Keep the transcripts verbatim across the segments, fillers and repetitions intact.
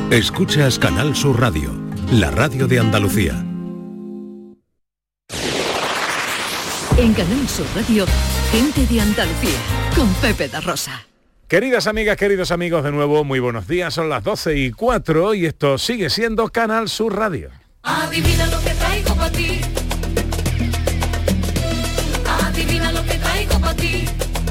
Escuchas Canal Sur Radio, la radio de Andalucía. En Canal Sur Radio, Gente de Andalucía, con Pepe da Rosa. Queridas amigas, queridos amigos, de nuevo, muy buenos días. Son las doce y cuatro y esto sigue siendo Canal Sur Radio. Adivina lo que traigo para ti. Adivina lo que traigo para ti.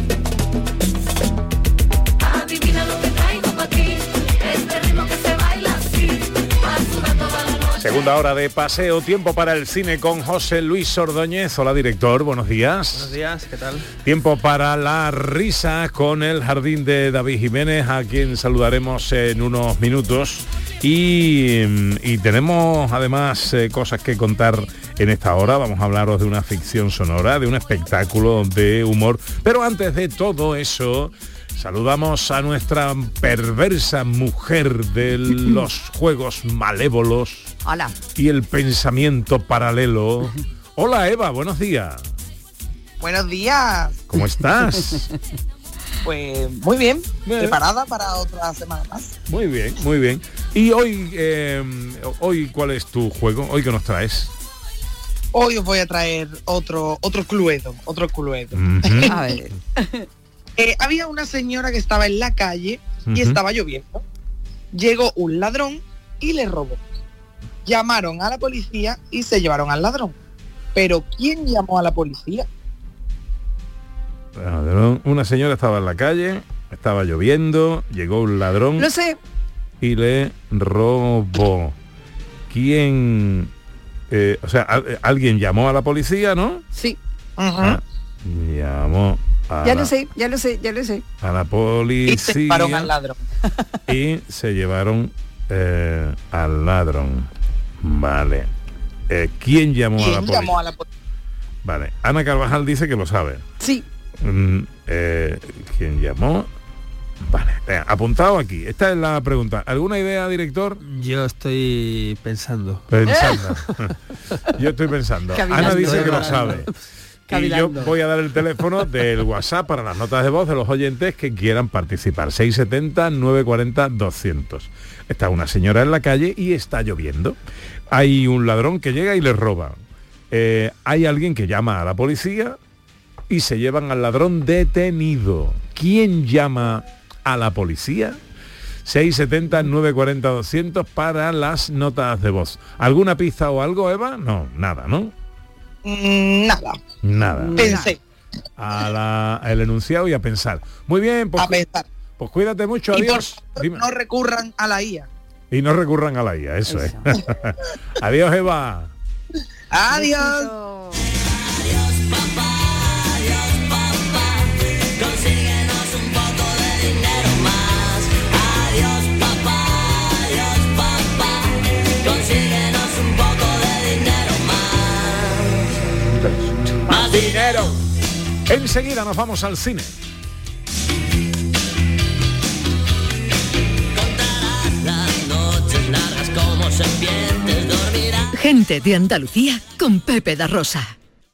Adivina lo que traigo para ti. Este ritmo que se baila así. Va sudando toda la noche. Segunda hora de paseo, tiempo para el cine con José Luis Ordóñez. Hola, director, buenos días. Buenos días, ¿qué tal? Tiempo para la risa con el Jardín de David Jiménez, a quien saludaremos en unos minutos. Y, y tenemos además eh, cosas que contar en esta hora. Vamos a hablaros de una ficción sonora, de un espectáculo de humor. Pero antes de todo eso, saludamos a nuestra perversa mujer de los juegos malévolos. Hola. Y el pensamiento paralelo. Hola, Eva, buenos días. Buenos días. ¿Cómo estás? Pues muy bien, bien, preparada para otra semana más. Muy bien, muy bien. Y hoy, eh, hoy ¿cuál es tu juego? ¿Hoy qué nos traes? Hoy os voy a traer otro otro cluedo, otro cluedo. Uh-huh. A ver. eh, había una señora que estaba en la calle y uh-huh. estaba lloviendo. Llegó un ladrón y le robó. Llamaron a la policía y se llevaron al ladrón. Pero ¿quién llamó a la policía? Una señora estaba en la calle, estaba lloviendo, llegó un ladrón. No sé. Y le robó. ¿Quién? Eh, o sea, a, alguien llamó a la policía, ¿no? Sí. Uh-huh. Ah, llamó a Ya la, lo sé, ya lo sé, ya lo sé. a la policía. Y se llevaron al ladrón. Y se llevaron eh, al ladrón. Vale. Eh, ¿Quién llamó ¿Quién a la policía? llamó a la policía? Vale. Ana Carvajal dice que lo sabe. Sí. Mm, eh, ¿Quién llamó? Vale, venga, apuntado aquí. Esta es la pregunta. ¿Alguna idea, director? Yo estoy pensando. Pensando. Yo estoy pensando. Cavilando. Ana dice que lo sabe. Cavilando. Y yo voy a dar el teléfono del WhatsApp para las notas de voz de los oyentes que quieran participar. seis siete cero, nueve cuatro cero, doscientos. Está una señora en la calle y está lloviendo. Hay un ladrón que llega y le roba. Eh, hay alguien que llama a la policía y se llevan al ladrón detenido. ¿Quién llama a la policía? seis siete cero, nueve cuatro cero, doscientos para las notas de voz. ¿Alguna pista o algo, Eva? No, nada, ¿no? Mm, nada. Nada. Pensé. A la, el enunciado y a pensar. Muy bien, pues, a pensar. Pues cuídate mucho, Y adiós. por Dime. no recurran a la I A. Y no recurran a la I A, eso, eso. es. Adiós, Eva. Adiós. Adiós, papá, adiós, papá. Consíguenos un poco de dinero más. Adiós, papá, adiós, papá. Consíguenos un poco de dinero más. Más dinero. Enseguida nos vamos al cine. Contarás las noches largas como serpientes, dormirás. Gente de Andalucía con Pepe da Rosa.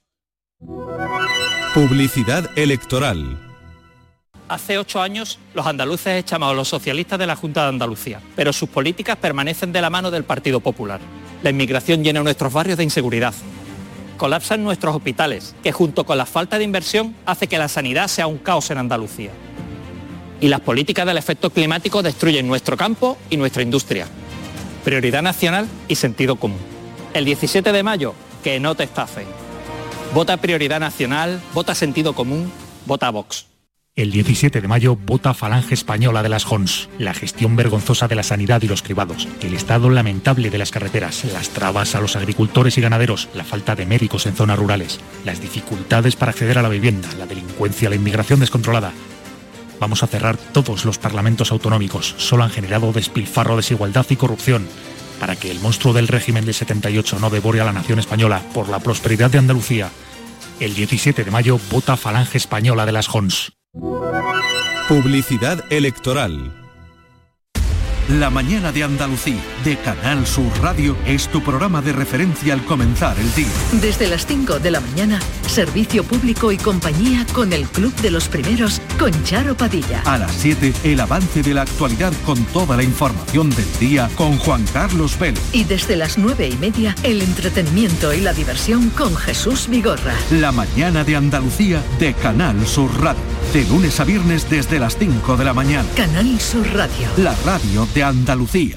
Publicidad electoral. Hace ocho años los andaluces echamos a los socialistas de la Junta de Andalucía, pero sus políticas permanecen de la mano del Partido Popular. La inmigración llena nuestros barrios de inseguridad. Colapsan nuestros hospitales, que junto con la falta de inversión hace que la sanidad sea un caos en Andalucía. Y las políticas del efecto climático destruyen nuestro campo y nuestra industria. Prioridad nacional y sentido común. El diecisiete de mayo, que no te estafe. Vota Prioridad Nacional, vota Sentido Común, vota Vox. El diecisiete de mayo vota Falange Española de las Jons, la gestión vergonzosa de la sanidad y los cribados, el estado lamentable de las carreteras, las trabas a los agricultores y ganaderos, la falta de médicos en zonas rurales, las dificultades para acceder a la vivienda, la delincuencia, la inmigración descontrolada. Vamos a cerrar todos los parlamentos autonómicos, solo han generado despilfarro, desigualdad y corrupción, para que el monstruo del régimen del setenta y ocho no devore a la nación española por la prosperidad de Andalucía. El diecisiete de mayo vota Falange Española de las Jons. Publicidad electoral. La mañana de Andalucía, de Canal Sur Radio, es tu programa de referencia al comenzar el día. Desde las cinco de la mañana, servicio público y compañía con el Club de los Primeros con Charo Padilla. A las siete, el avance de la actualidad con toda la información del día con Juan Carlos Vélez. Y desde las nueve y media, el entretenimiento y la diversión con Jesús Vigorra. La mañana de Andalucía, de Canal Sur Radio. De lunes a viernes desde las cinco de la mañana. Canal Sur Radio. La radio de Andalucía.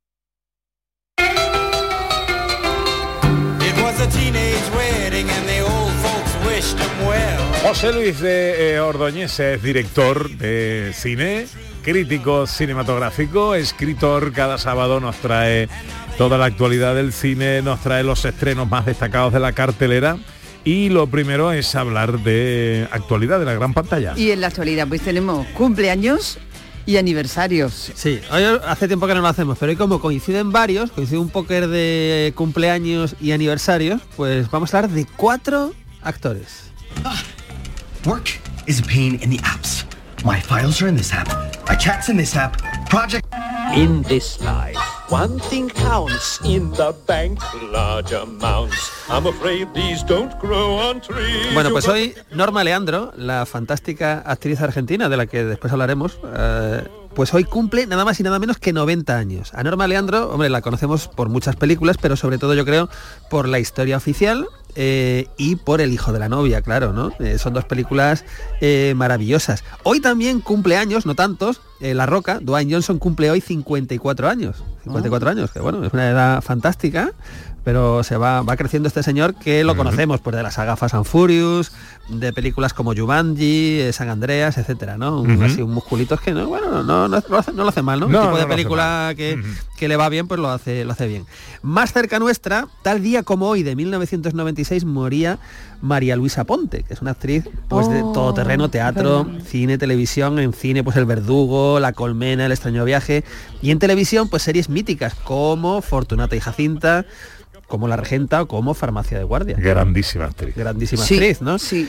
José Luis de eh, Ordóñez es director de cine, crítico cinematográfico, escritor. Cada sábado nos trae toda la actualidad del cine, nos trae los estrenos más destacados de la cartelera. Y lo primero es hablar de actualidad de la gran pantalla. Y en la actualidad pues tenemos cumpleaños y aniversarios. Sí, hoy hace tiempo que no lo hacemos, pero hoy como coinciden varios, coincide un póker de cumpleaños y aniversarios, pues vamos a hablar de cuatro actores. Ah, work is a pain in the apps. My files are in this app. My chat's in this app. Project... In this life, one thing counts. In the bank, large amounts. I'm afraid these don't grow on trees. Bueno, pues hoy Norma Leandro, la fantástica actriz argentina, de la que después hablaremos, eh, pues hoy cumple nada más y nada menos que noventa años. A Norma Leandro, hombre, la conocemos por muchas películas, pero sobre todo yo creo por La historia oficial, Eh, y por El hijo de la novia, claro, ¿no? Eh, son dos películas eh, maravillosas. Hoy también cumple años, no tantos, eh, La Roca, Dwayne Johnson cumple hoy cincuenta y cuatro años. cincuenta y cuatro oh. años, que bueno, es una edad fantástica, pero se va, va creciendo este señor que lo uh-huh. conocemos pues de la saga Fast and Furious, de películas como Jumanji, eh, San Andreas, etcétera, ¿no? Un, uh-huh. Así un musculito que no, bueno, no, no, no, lo hace, no lo hace mal, ¿no? no El tipo no de película que, uh-huh. que le va bien, pues lo hace, lo hace bien. Más cerca nuestra, tal día como hoy de mil novecientos noventa y seis moría María Luisa Ponte, que es una actriz pues oh, de todoterreno, teatro, perdón. cine, televisión. En cine pues El Verdugo, La Colmena, El extraño viaje, y en televisión pues series míticas como Fortunata y Jacinta, como La Regenta o como Farmacia de Guardia. Grandísima actriz. Grandísima sí, actriz, ¿no? Sí.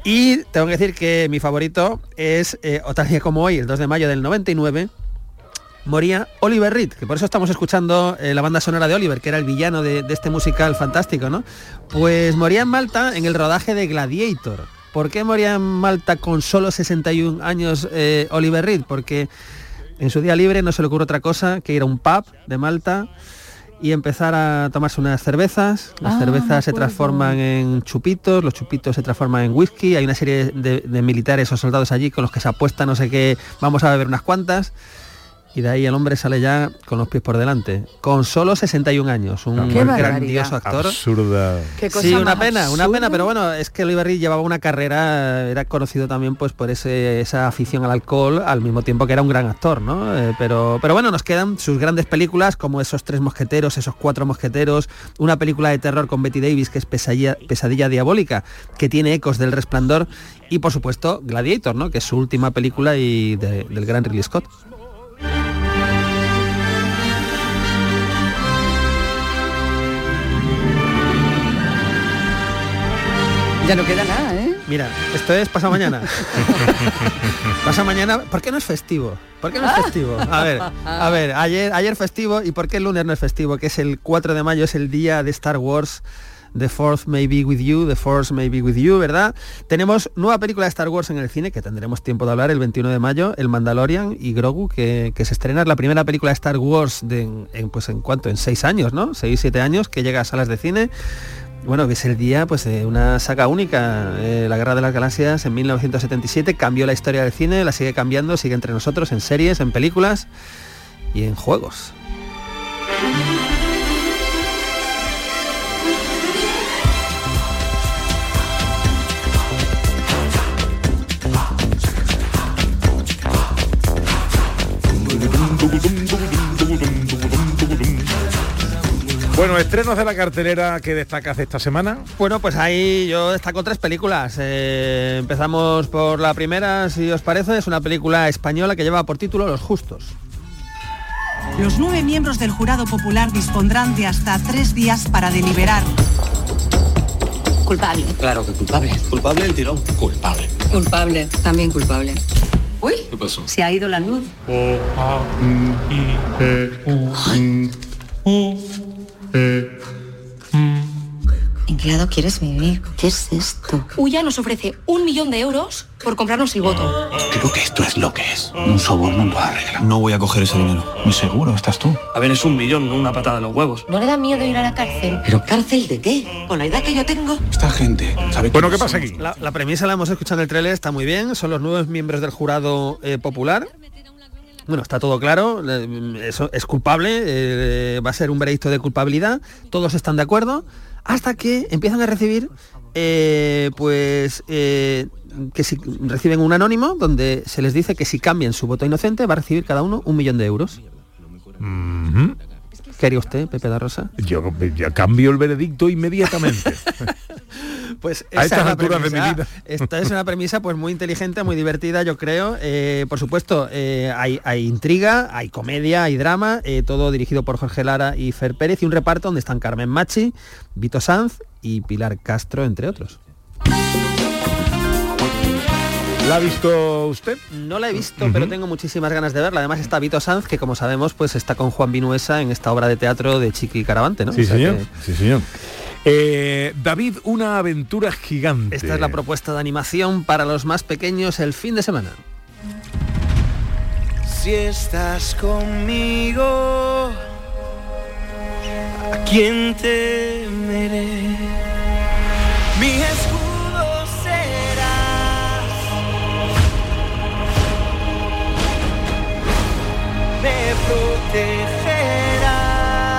Y tengo que decir que mi favorito es, eh, o tal día como hoy, el dos de mayo del noventa y nueve, moría Oliver Reed, que por eso estamos escuchando eh, la banda sonora de Oliver, que era el villano de, de este musical fantástico, ¿no? Pues moría en Malta en el rodaje de Gladiator. ¿Por qué moría en Malta con solo sesenta y un años eh, Oliver Reed? Porque en su día libre no se le ocurre otra cosa que ir a un pub de Malta y empezar a tomarse unas cervezas. Las ah, cervezas se transforman en chupitos, los chupitos se transforman en whisky, hay una serie de, de militares o soldados allí con los que se apuesta no sé qué, vamos a beber unas cuantas, y de ahí el hombre sale ya con los pies por delante, con solo sesenta y un años, un grandioso actor. Absurda. Qué cosa sí, una más pena, absurda. una pena, pero bueno, es que Oliver Reed llevaba una carrera, era conocido también pues por ese, esa afición al alcohol, al mismo tiempo que era un gran actor, ¿no? Eh, pero, pero bueno, nos quedan sus grandes películas como Esos tres mosqueteros, Esos cuatro mosqueteros, una película de terror con Betty Davis que es Pesadilla, Pesadilla diabólica, que tiene ecos del Resplandor, y por supuesto Gladiator, ¿no? Que es su última película y de, del gran Ridley Scott. Ya no queda nada, ¿eh? Mira, esto es pasado mañana. Pasado mañana, ¿por qué no es festivo? ¿Por qué no es festivo? A ver, a ver, ayer, ayer festivo, ¿y por qué el lunes no es festivo? Que es el cuatro de mayo, es el día de Star Wars. The Fourth May Be With You, The Force May Be With You, ¿verdad? Tenemos nueva película de Star Wars en el cine, que tendremos tiempo de hablar el veintiuno de mayo, El Mandalorian y Grogu, que, que se estrena. Es la primera película de Star Wars de, en, en, pues en cuánto, en seis años, ¿no? Seis, siete años, que llega a salas de cine. Bueno, que es el día pues de una saga única, eh, La Guerra de las Galaxias en mil novecientos setenta y siete, cambió la historia del cine, la sigue cambiando, sigue entre nosotros en series, en películas y en juegos. Bueno, estrenos de la cartelera que destacas de esta semana. Bueno, pues ahí yo destaco tres películas. Eh, empezamos por la primera, si os parece, es una película española que lleva por título Los Justos. Los nueve miembros del jurado popular dispondrán de hasta tres días para deliberar. Culpable. Claro que culpable. Culpable el tirón. Culpable. Culpable, también culpable. Uy, ¿Qué pasó? se ha ido la luz. O, A, M, I, E, U, M, U, E, M. ¿En qué lado quieres vivir? ¿Qué es esto? Uya nos ofrece un millón de euros por comprarnos el voto. Creo que esto es lo que es. Un soborno en toda regla. No voy a coger ese dinero. Muy seguro, estás tú. A ver, es un millón, no una patada en los huevos. ¿No le da miedo ir a la cárcel? ¿Pero cárcel de qué? Con la edad que yo tengo. Esta gente sabe. Bueno, ¿qué pasa aquí? La, la premisa la hemos escuchado en el trailer, está muy bien. Son los nuevos miembros del jurado eh, popular. Bueno, está todo claro, eh, eso es culpable, eh, va a ser un veredicto de culpabilidad, todos están de acuerdo, hasta que empiezan a recibir, eh, pues, eh, que si reciben un anónimo donde se les dice que si cambian su voto inocente va a recibir cada uno un millón de euros. Mm-hmm. ¿Qué haría usted, Pepe da Rosa? Yo, yo cambio el veredicto inmediatamente. Pues a esa estas es la alturas de premisa. mi vida. Esta es una premisa pues muy inteligente, muy divertida, yo creo. Eh, por supuesto, eh, hay, hay intriga, hay comedia, hay drama, eh, todo dirigido por Jorge Lara y Fer Pérez, y un reparto donde están Carmen Machi, Vito Sanz y Pilar Castro, entre otros. ¿La ha visto usted? No la he visto, Uh-huh. pero tengo muchísimas ganas de verla. Además está Vito Sanz, que como sabemos, pues está con Juan Vinuesa en esta obra de teatro de Chiqui Caravante, ¿no? Sí, O sea señor. que Sí, señor. Eh, David, una aventura gigante. esta es la propuesta de animación para los más pequeños el fin de semana. Si estás conmigo, ¿a quién temeré? Mi escudo serás, me protegerás.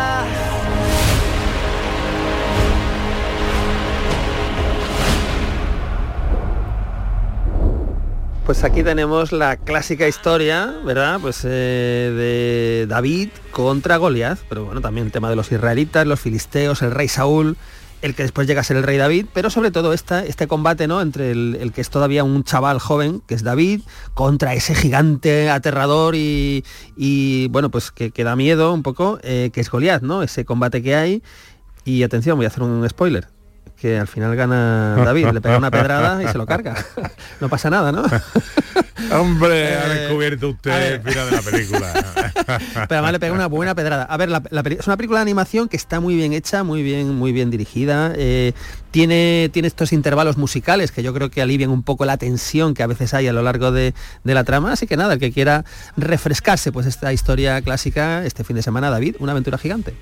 Pues aquí tenemos la clásica historia, ¿verdad? Pues eh, de David contra Goliat, pero bueno, también el tema de los israelitas, los filisteos, el rey Saúl, el que después llega a ser el rey David, pero sobre todo esta, este combate, ¿no? Entre el, el que es todavía un chaval joven, que es David, contra ese gigante aterrador y, y bueno, pues que, que da miedo un poco, eh, que es Goliat, ¿no? Ese combate que hay. Y atención, voy a hacer un spoiler, que al final gana David, le pega una pedrada y se lo carga. No pasa nada, ¿no? Hombre, Eh, ha descubierto usted el final de la película. Pero además le pega una buena pedrada. A ver, la, la peli- es una película de animación que está muy bien hecha, muy bien, muy bien dirigida. Eh, tiene, tiene estos intervalos musicales que yo creo que alivian un poco la tensión que a veces hay a lo largo de, de la trama. Así que nada, el que quiera refrescarse pues esta historia clásica este fin de semana, David, una aventura gigante.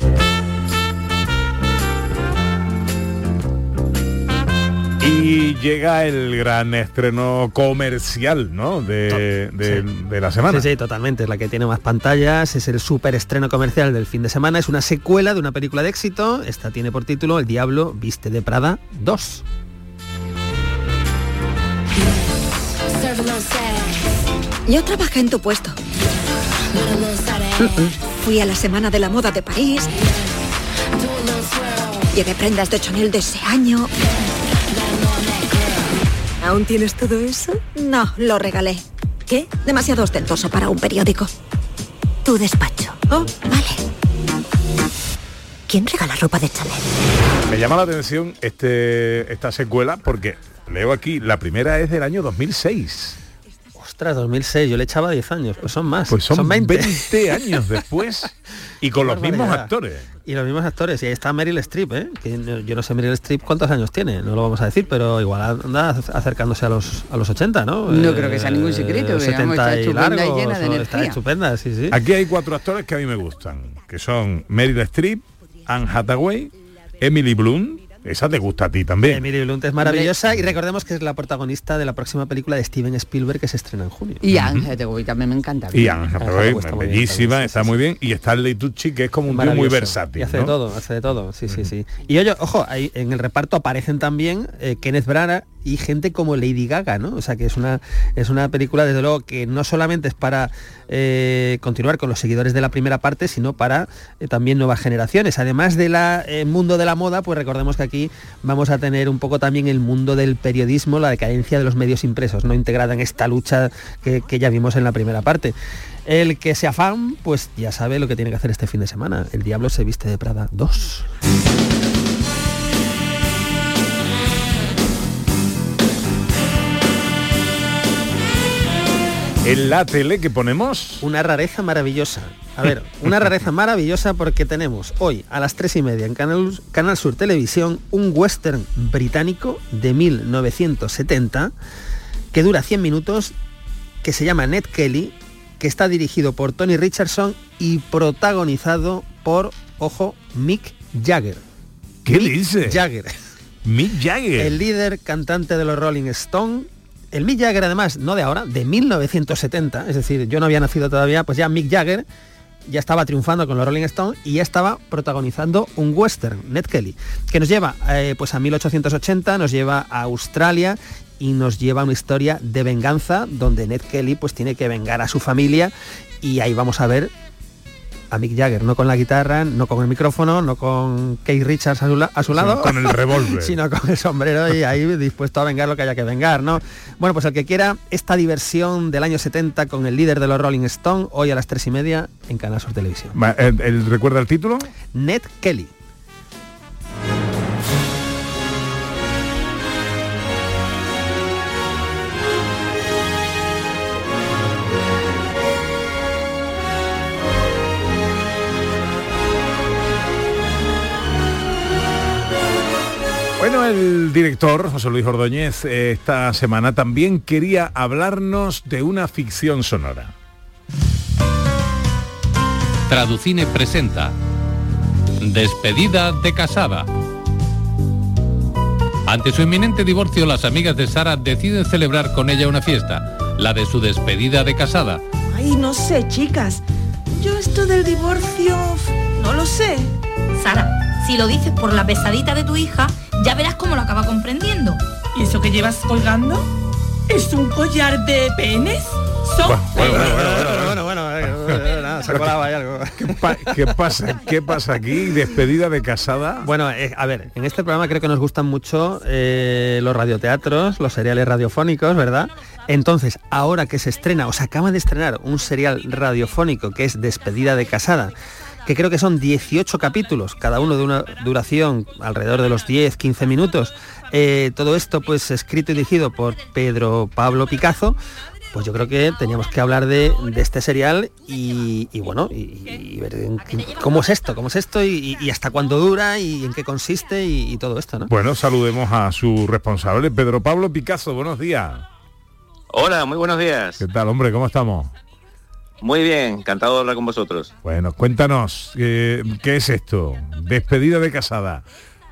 Y llega el gran estreno comercial, ¿no? De, de, Sí. de la semana. Sí, sí, totalmente. Es la que tiene más pantallas, es el súper estreno comercial del fin de semana. Es una secuela de una película de éxito. Esta tiene por título El Diablo Viste de Prada dos. Yo trabajé en tu puesto. Fui a la Semana de la Moda de París. Llevé prendas de Chanel de ese año. ¿Aún tienes todo eso? No, lo regalé. ¿Qué? Demasiado ostentoso para un periódico. Tu despacho. Oh, vale. ¿Quién regala ropa de Chanel? Me llama la atención este, esta secuela porque leo aquí, la primera es del año dos mil seis. Ostras, dos mil seis, yo le echaba diez años, pues son más. Pues son, veinte. veinte años después y con Qué los mismos barbaridad. actores. Y los mismos actores, y ahí está Meryl Streep, ¿eh? Que no- yo no sé Meryl Streep cuántos años tiene, no lo vamos a decir, pero igual anda acercándose a los a los ochenta, ¿no? No creo que sea ningún secreto, digamos, setenta está y estupenda y largos, llena de o- energía. Está estupenda, sí, sí. Aquí hay cuatro actores que a mí me gustan, que son Meryl Streep, Anne Hathaway, Emily Blunt. Esa te gusta a ti también. Emily Blunt es maravillosa y recordemos que es la protagonista de la próxima película de Steven Spielberg que se estrena en junio. Y Anne Hathaway también me encanta. Y Anne Hathaway, está muy bien bellísima, también, sí, está sí, muy bien. Y Stanley Tucci, que es como un tío muy Maravilloso. versátil. Y hace ¿no? de todo, hace de todo, sí, sí, sí. Y oye, ojo, ahí en el reparto aparecen también eh, Kenneth Branagh y gente como Lady Gaga, ¿no? O sea que es una es una película, desde luego, que no solamente es para eh, continuar con los seguidores de la primera parte, sino para eh, también nuevas generaciones. Además del mundo de la moda, pues recordemos que aquí vamos a tener un poco también el mundo del periodismo, la decadencia de los medios impresos, no integrada en esta lucha que, que ya vimos en la primera parte. El que sea fan, pues ya sabe lo que tiene que hacer este fin de semana. El Diablo se viste de Prada dos. En la tele que ponemos... Una rareza maravillosa. A ver, una rareza maravillosa porque tenemos hoy a las tres y media en Canal, Canal Sur Televisión un western británico de mil novecientos setenta que dura cien minutos, que se llama Ned Kelly, que está dirigido por Tony Richardson y protagonizado por, ojo, Mick Jagger. ¿Qué Mick dice? Jagger. Mick Jagger. El líder cantante de los Rolling Stones. El Mick Jagger, además, no de ahora, de mil novecientos setenta, es decir, yo no había nacido todavía, pues ya Mick Jagger ya estaba triunfando con los Rolling Stones y ya estaba protagonizando un western, Ned Kelly, que nos lleva eh, pues a mil ochocientos ochenta, nos lleva a Australia y nos lleva a una historia de venganza donde Ned Kelly pues tiene que vengar a su familia, y ahí vamos a ver a Mick Jagger, no con la guitarra, no con el micrófono, no con Keith Richards a su, la- a su lado, Sino con el revólver. sino con el sombrero y ahí dispuesto a vengar lo que haya que vengar, ¿no? Bueno, pues el que quiera esta diversión del año setenta con el líder de los Rolling Stones, hoy a las tres y media en Canal Sur Televisión. Va, ¿el- el- ¿Recuerda el título? Ned Kelly. Bueno, el director, José Luis Ordóñez, eh, esta semana también quería hablarnos de una ficción sonora. Traducine presenta Despedida de casada. Ante su inminente divorcio, las amigas de Sara deciden celebrar con ella una fiesta, la de su despedida de casada. Ay, no sé, chicas. Yo esto del divorcio, no lo sé. Sara, si lo dices por la pesadita de tu hija, ya verás cómo lo acaba comprendiendo. ¿Y eso que llevas colgando? ¿Es un collar de penes? ¿Son? Bueno, bueno, bueno, bueno, bueno, bueno, nada, se colaba ahí algo. ¿Qué, pa- qué pasa? ¿Qué pasa aquí? ¿Despedida de casada? Bueno, eh, a ver, en este programa creo que nos gustan mucho eh, los radioteatros, los seriales radiofónicos, ¿verdad? Entonces, ahora que se estrena, o se acaba de estrenar un serial radiofónico que es Despedida de casada, que creo que son dieciocho capítulos, cada uno de una duración alrededor de los diez, quince minutos. Eh, todo esto pues escrito y dirigido por Pedro Pablo Picazo. Pues yo creo que teníamos que hablar de, de este serial y, y bueno, y, y ver en qué- cómo es esto, cómo es esto y, y hasta cuándo dura y en qué consiste y, y todo esto, ¿no? Bueno, saludemos a su responsable, Pedro Pablo Picazo. Buenos días. Hola, muy buenos días. ¿Qué tal, hombre? ¿Cómo estamos? Muy bien, encantado de hablar con vosotros. Bueno, cuéntanos, eh, ¿qué es esto? Despedida de casada.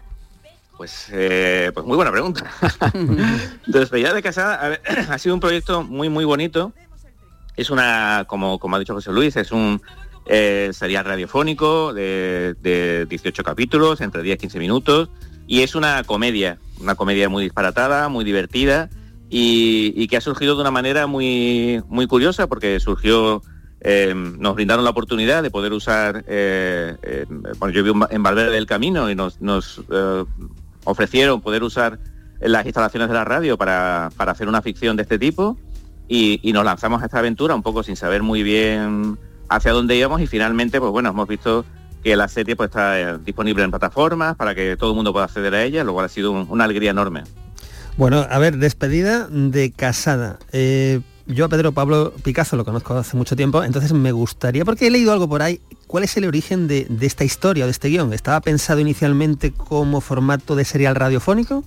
Pues, eh, pues muy buena pregunta. Despedida de casada, a ver, ha sido un proyecto muy, muy bonito. Es una, como, como ha dicho José Luis, es un eh, serial radiofónico de, de dieciocho capítulos, entre diez y quince minutos, y es una comedia, una comedia muy disparatada, muy divertida, y, y que ha surgido de una manera muy, muy curiosa, porque surgió... Eh, nos brindaron la oportunidad de poder usar, eh, eh, bueno, yo vivo en Valverde del Camino y nos, nos eh, ofrecieron poder usar las instalaciones de la radio para, para hacer una ficción de este tipo y, y nos lanzamos a esta aventura un poco sin saber muy bien hacia dónde íbamos y finalmente, pues bueno, hemos visto que la serie pues está eh, disponible en plataformas para que todo el mundo pueda acceder a ella, lo cual ha sido un, una alegría enorme. Bueno, a ver, Despedida de casada. Eh, yo a Pedro Pablo Picazo lo conozco hace mucho tiempo, entonces me gustaría, porque he leído algo por ahí, ¿cuál es el origen de, de esta historia, de este guión? ¿Estaba pensado inicialmente como formato de serial radiofónico?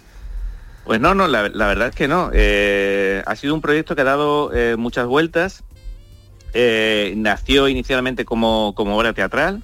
Pues no, no, la, la verdad es que no. Eh, ha sido un proyecto que ha dado eh, muchas vueltas. Eh, nació inicialmente como, como obra teatral.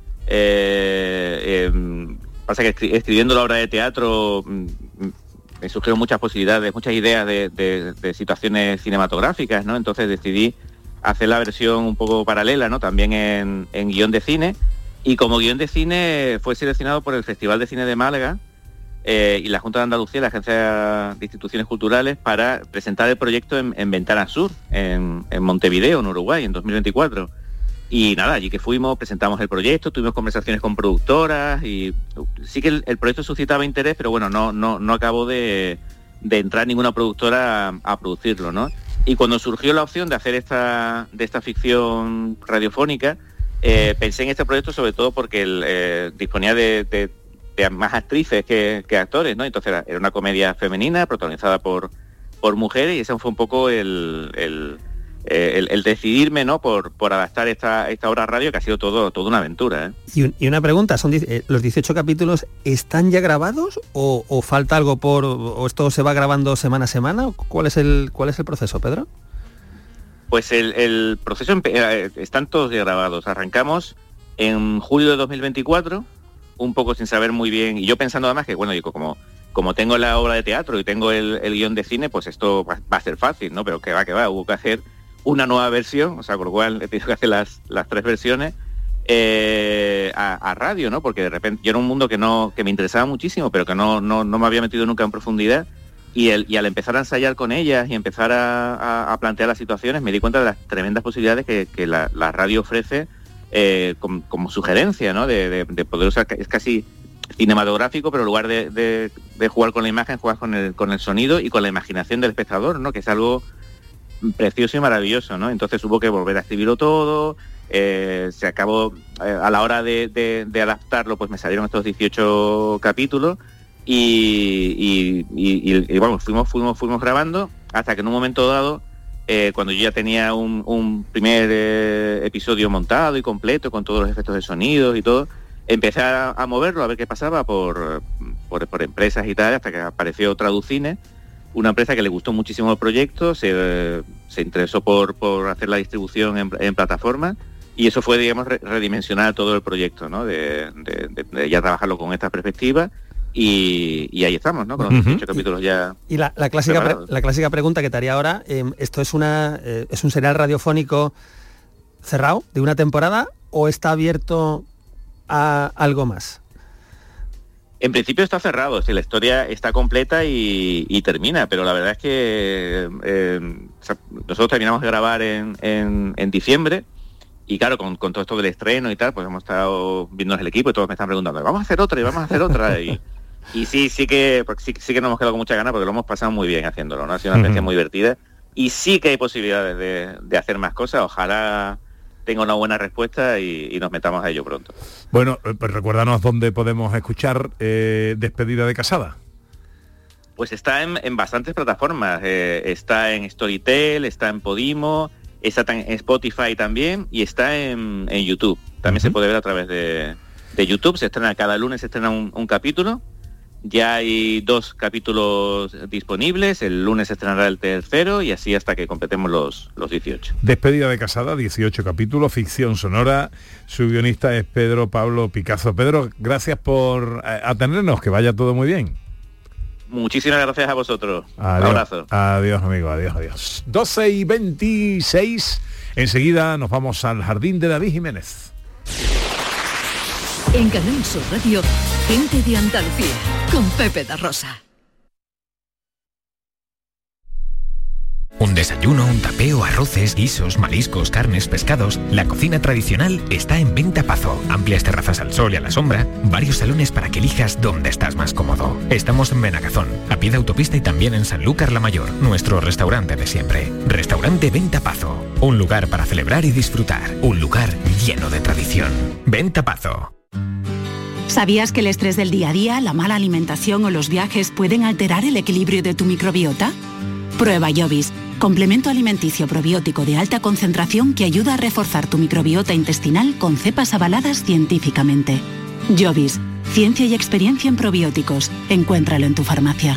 Eh, eh, pasa que escri- escribiendo la obra de teatro mm, me surgieron muchas posibilidades, muchas ideas de, de- de situaciones cinematográficas, ¿no? Entonces decidí hacer la versión un poco paralela, ¿no? También en, en guión de cine. Y como guión de cine fue seleccionado por el Festival de Cine de Málaga eh, y la Junta de Andalucía, la Agencia de Instituciones Culturales, para presentar el proyecto en, en Ventana Sur, en, en Montevideo, en Uruguay, en dos mil veinticuatro. Y nada, allí que fuimos, presentamos el proyecto, tuvimos conversaciones con productoras y sí que el, el proyecto suscitaba interés, pero bueno, no, no, no acabó de, de entrar ninguna productora a, a producirlo, ¿no? Y cuando surgió la opción de hacer esta, de esta ficción radiofónica, eh, pensé en este proyecto sobre todo porque el, eh, disponía de, de, de más actrices que, que actores, ¿no? Entonces era, era una comedia femenina protagonizada por, por mujeres y ese fue un poco el, el, eh, el, el decidirme, ¿no? Por, por adaptar esta, esta obra radio, que ha sido todo, toda una aventura, ¿eh? Y, un, y una pregunta, ¿son eh, los dieciocho capítulos están ya grabados o, o falta algo por, o esto se va grabando semana a semana? ¿Cuál es el, cuál es el proceso, Pedro? Pues el, el proceso, eh, están todos ya grabados. Arrancamos en julio de dos mil veinticuatro, un poco sin saber muy bien, y yo pensando además que, bueno, digo, como, como tengo la obra de teatro y tengo el, el guión de cine, pues esto va, va a ser fácil, ¿no? Pero que va, que va, hubo que hacer una nueva versión, o sea, con lo cual he tenido que hacer las, las tres versiones eh, a, a radio, ¿no? Porque de repente yo era un mundo que no que me interesaba muchísimo, pero que no, no, no me había metido nunca en profundidad. Y, el, y al empezar a ensayar con ellas y empezar a, a, a plantear las situaciones, me di cuenta de las tremendas posibilidades que, que la, la radio ofrece eh, como, como sugerencia, ¿no? De, de, de poder usar, es casi cinematográfico, pero en lugar de, de, de jugar con la imagen, jugar con el, con el sonido y con la imaginación del espectador, ¿no? Que es algo precioso y maravilloso, ¿no? Entonces hubo que volver a escribirlo todo, eh, se acabó, eh, a la hora de, de, de adaptarlo, pues me salieron estos dieciocho capítulos. Y, y, y, y bueno, fuimos, fuimos, fuimos grabando hasta que en un momento dado, eh, cuando yo ya tenía un, un primer eh, episodio montado y completo, con todos los efectos de sonido y todo, empecé a, a moverlo, a ver qué pasaba por, por, por empresas y tal, hasta que apareció Traducine, una empresa que le gustó muchísimo el proyecto, se, se interesó por, por hacer la distribución en, en plataforma, y eso fue, digamos, re, redimensionar todo el proyecto, ¿no? De, de, de, de ya trabajarlo con esta perspectiva. Y, y ahí estamos, ¿no? Con los dieciocho uh-huh. capítulos ya. Y la, la, clásica pre, la clásica pregunta que te haría ahora, eh, ¿esto es una eh, es un serial radiofónico cerrado de una temporada o está abierto a algo más? En principio está cerrado, es decir, la historia está completa y, y termina, pero la verdad es que eh, o sea, nosotros terminamos de grabar en, en, en diciembre. Y claro, con, con todo esto del estreno y tal, pues hemos estado viendo el equipo y todos me están preguntando, vamos a hacer otra y vamos a hacer otra. Y, y sí, sí que sí, sí que nos hemos quedado con mucha ganas porque lo hemos pasado muy bien haciéndolo, ¿no? Ha sido una experiencia uh-huh. muy divertida. Y sí que hay posibilidades de, de hacer más cosas. Ojalá tenga una buena respuesta y, y nos metamos a ello pronto. Bueno, pues recuérdanos dónde podemos escuchar eh, Despedida de Casada. Pues está en, en bastantes plataformas. Eh, está en Storytel, está en Podimo, está en Spotify también y está en, en YouTube. También uh-huh. se puede ver a través de, de YouTube. Se estrena cada lunes, se estrena un, un capítulo. Ya hay dos capítulos disponibles. El lunes se estrenará el tercero y así hasta que completemos los, los dieciocho. Despedida de Casada, dieciocho capítulos, ficción sonora. Su guionista es Pedro Pablo Picazo. Pedro, gracias por atendernos. Que vaya todo muy bien. Muchísimas gracias a vosotros. Adiós, un abrazo. Adiós, amigo. Adiós, adiós. doce y veintiséis. Enseguida nos vamos al jardín de David Jiménez. En Canal Sur Radio, Gente de Andalucía, con Pepe da Rosa. Un desayuno, un tapeo, arroces, guisos, mariscos, carnes, pescados. La cocina tradicional está en Venta Pazo. Amplias terrazas al sol y a la sombra. Varios salones para que elijas dónde estás más cómodo. Estamos en Benagazón, a pie de autopista y también en Sanlúcar la Mayor, nuestro restaurante de siempre. Restaurante Venta Pazo. Un lugar para celebrar y disfrutar. Un lugar lleno de tradición. Venta Pazo. ¿Sabías que el estrés del día a día, la mala alimentación o los viajes pueden alterar el equilibrio de tu microbiota? Prueba Jovis, complemento alimenticio probiótico de alta concentración que ayuda a reforzar tu microbiota intestinal con cepas avaladas científicamente. Jovis, ciencia y experiencia en probióticos. Encuéntralo en tu farmacia.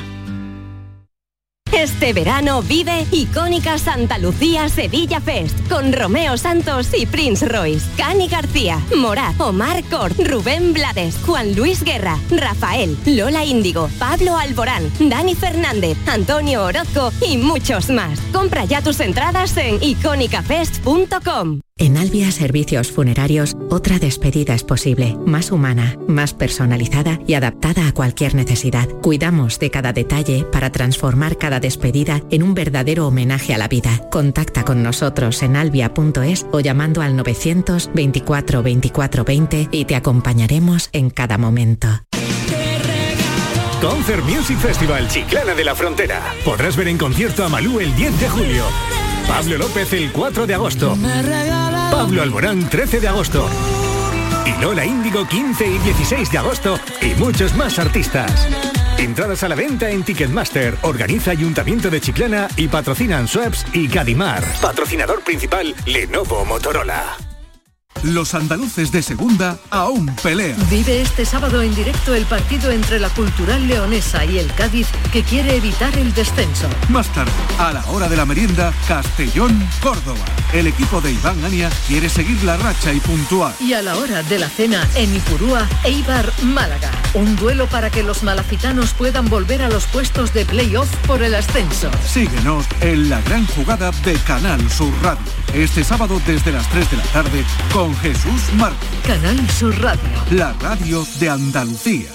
Este verano vive Icónica Santa Lucía Sevilla Fest con Romeo Santos y Prince Royce, Cani García, Morat, Omar Cort, Rubén Blades, Juan Luis Guerra, Rafael, Lola Índigo, Pablo Alborán, Dani Fernández, Antonio Orozco y muchos más. Compra ya tus entradas en icónica fest punto com. En Albia Servicios Funerarios, otra despedida es posible, más humana, más personalizada y adaptada a cualquier necesidad. Cuidamos de cada detalle para transformar cada despedida en un verdadero homenaje a la vida. Contacta con nosotros en albia punto es o llamando al novecientos veinticuatro veinticuatro veinte y te acompañaremos en cada momento. Concert Music Festival Chiclana de la Frontera. Podrás ver en concierto a Malú el diez de julio. Pablo López el cuatro de agosto. Pablo Alborán trece de agosto. Y Lola Índigo quince y dieciséis de agosto. Y muchos más artistas. Entradas a la venta en Ticketmaster. Organiza Ayuntamiento de Chiclana y patrocinan Swaps y Cadimar. Patrocinador principal, Lenovo Motorola. Los andaluces de segunda aún pelean. Vive este sábado en directo el partido entre la Cultural Leonesa y el Cádiz, que quiere evitar el descenso. Más tarde, a la hora de la merienda, Castellón-Córdoba. El equipo de Iván Ania quiere seguir la racha y puntuar. Y a la hora de la cena, en Ipurúa, Eibar-Málaga. Un duelo para que los malacitanos puedan volver a los puestos de play-off por el ascenso. Síguenos en la gran jugada de Canal Sur Radio. Este sábado desde las tres de la tarde con Jesús Marcos. Canal Sur Radio. La radio de Andalucía.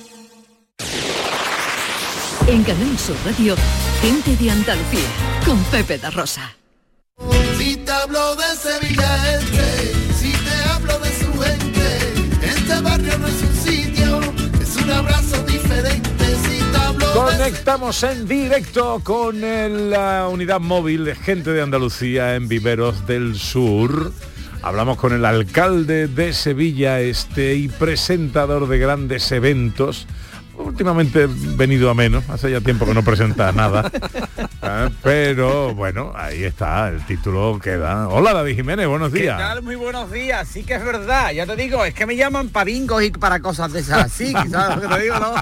En Canal Sur Radio, gente de Andalucía, con Pepe da Rosa. Si te hablo de Sevilla Este, si te hablo de su gente, este barrio no es un sitio, es un abrazo diferente. Si te hablo Conectamos en directo con el, la unidad móvil de gente de Andalucía en Viveros del Sur. Hablamos con el alcalde de Sevilla Este y presentador de grandes eventos. Últimamente venido a menos, hace ya tiempo que no presenta nada. ¿Eh? Pero bueno, ahí está, el título queda. Hola, David Jiménez, buenos días. ¿Qué tal? Muy buenos días, sí que es verdad, ya te digo, es que me llaman para bingos y para cosas de esas, sí, ¿sabes lo que te digo, no?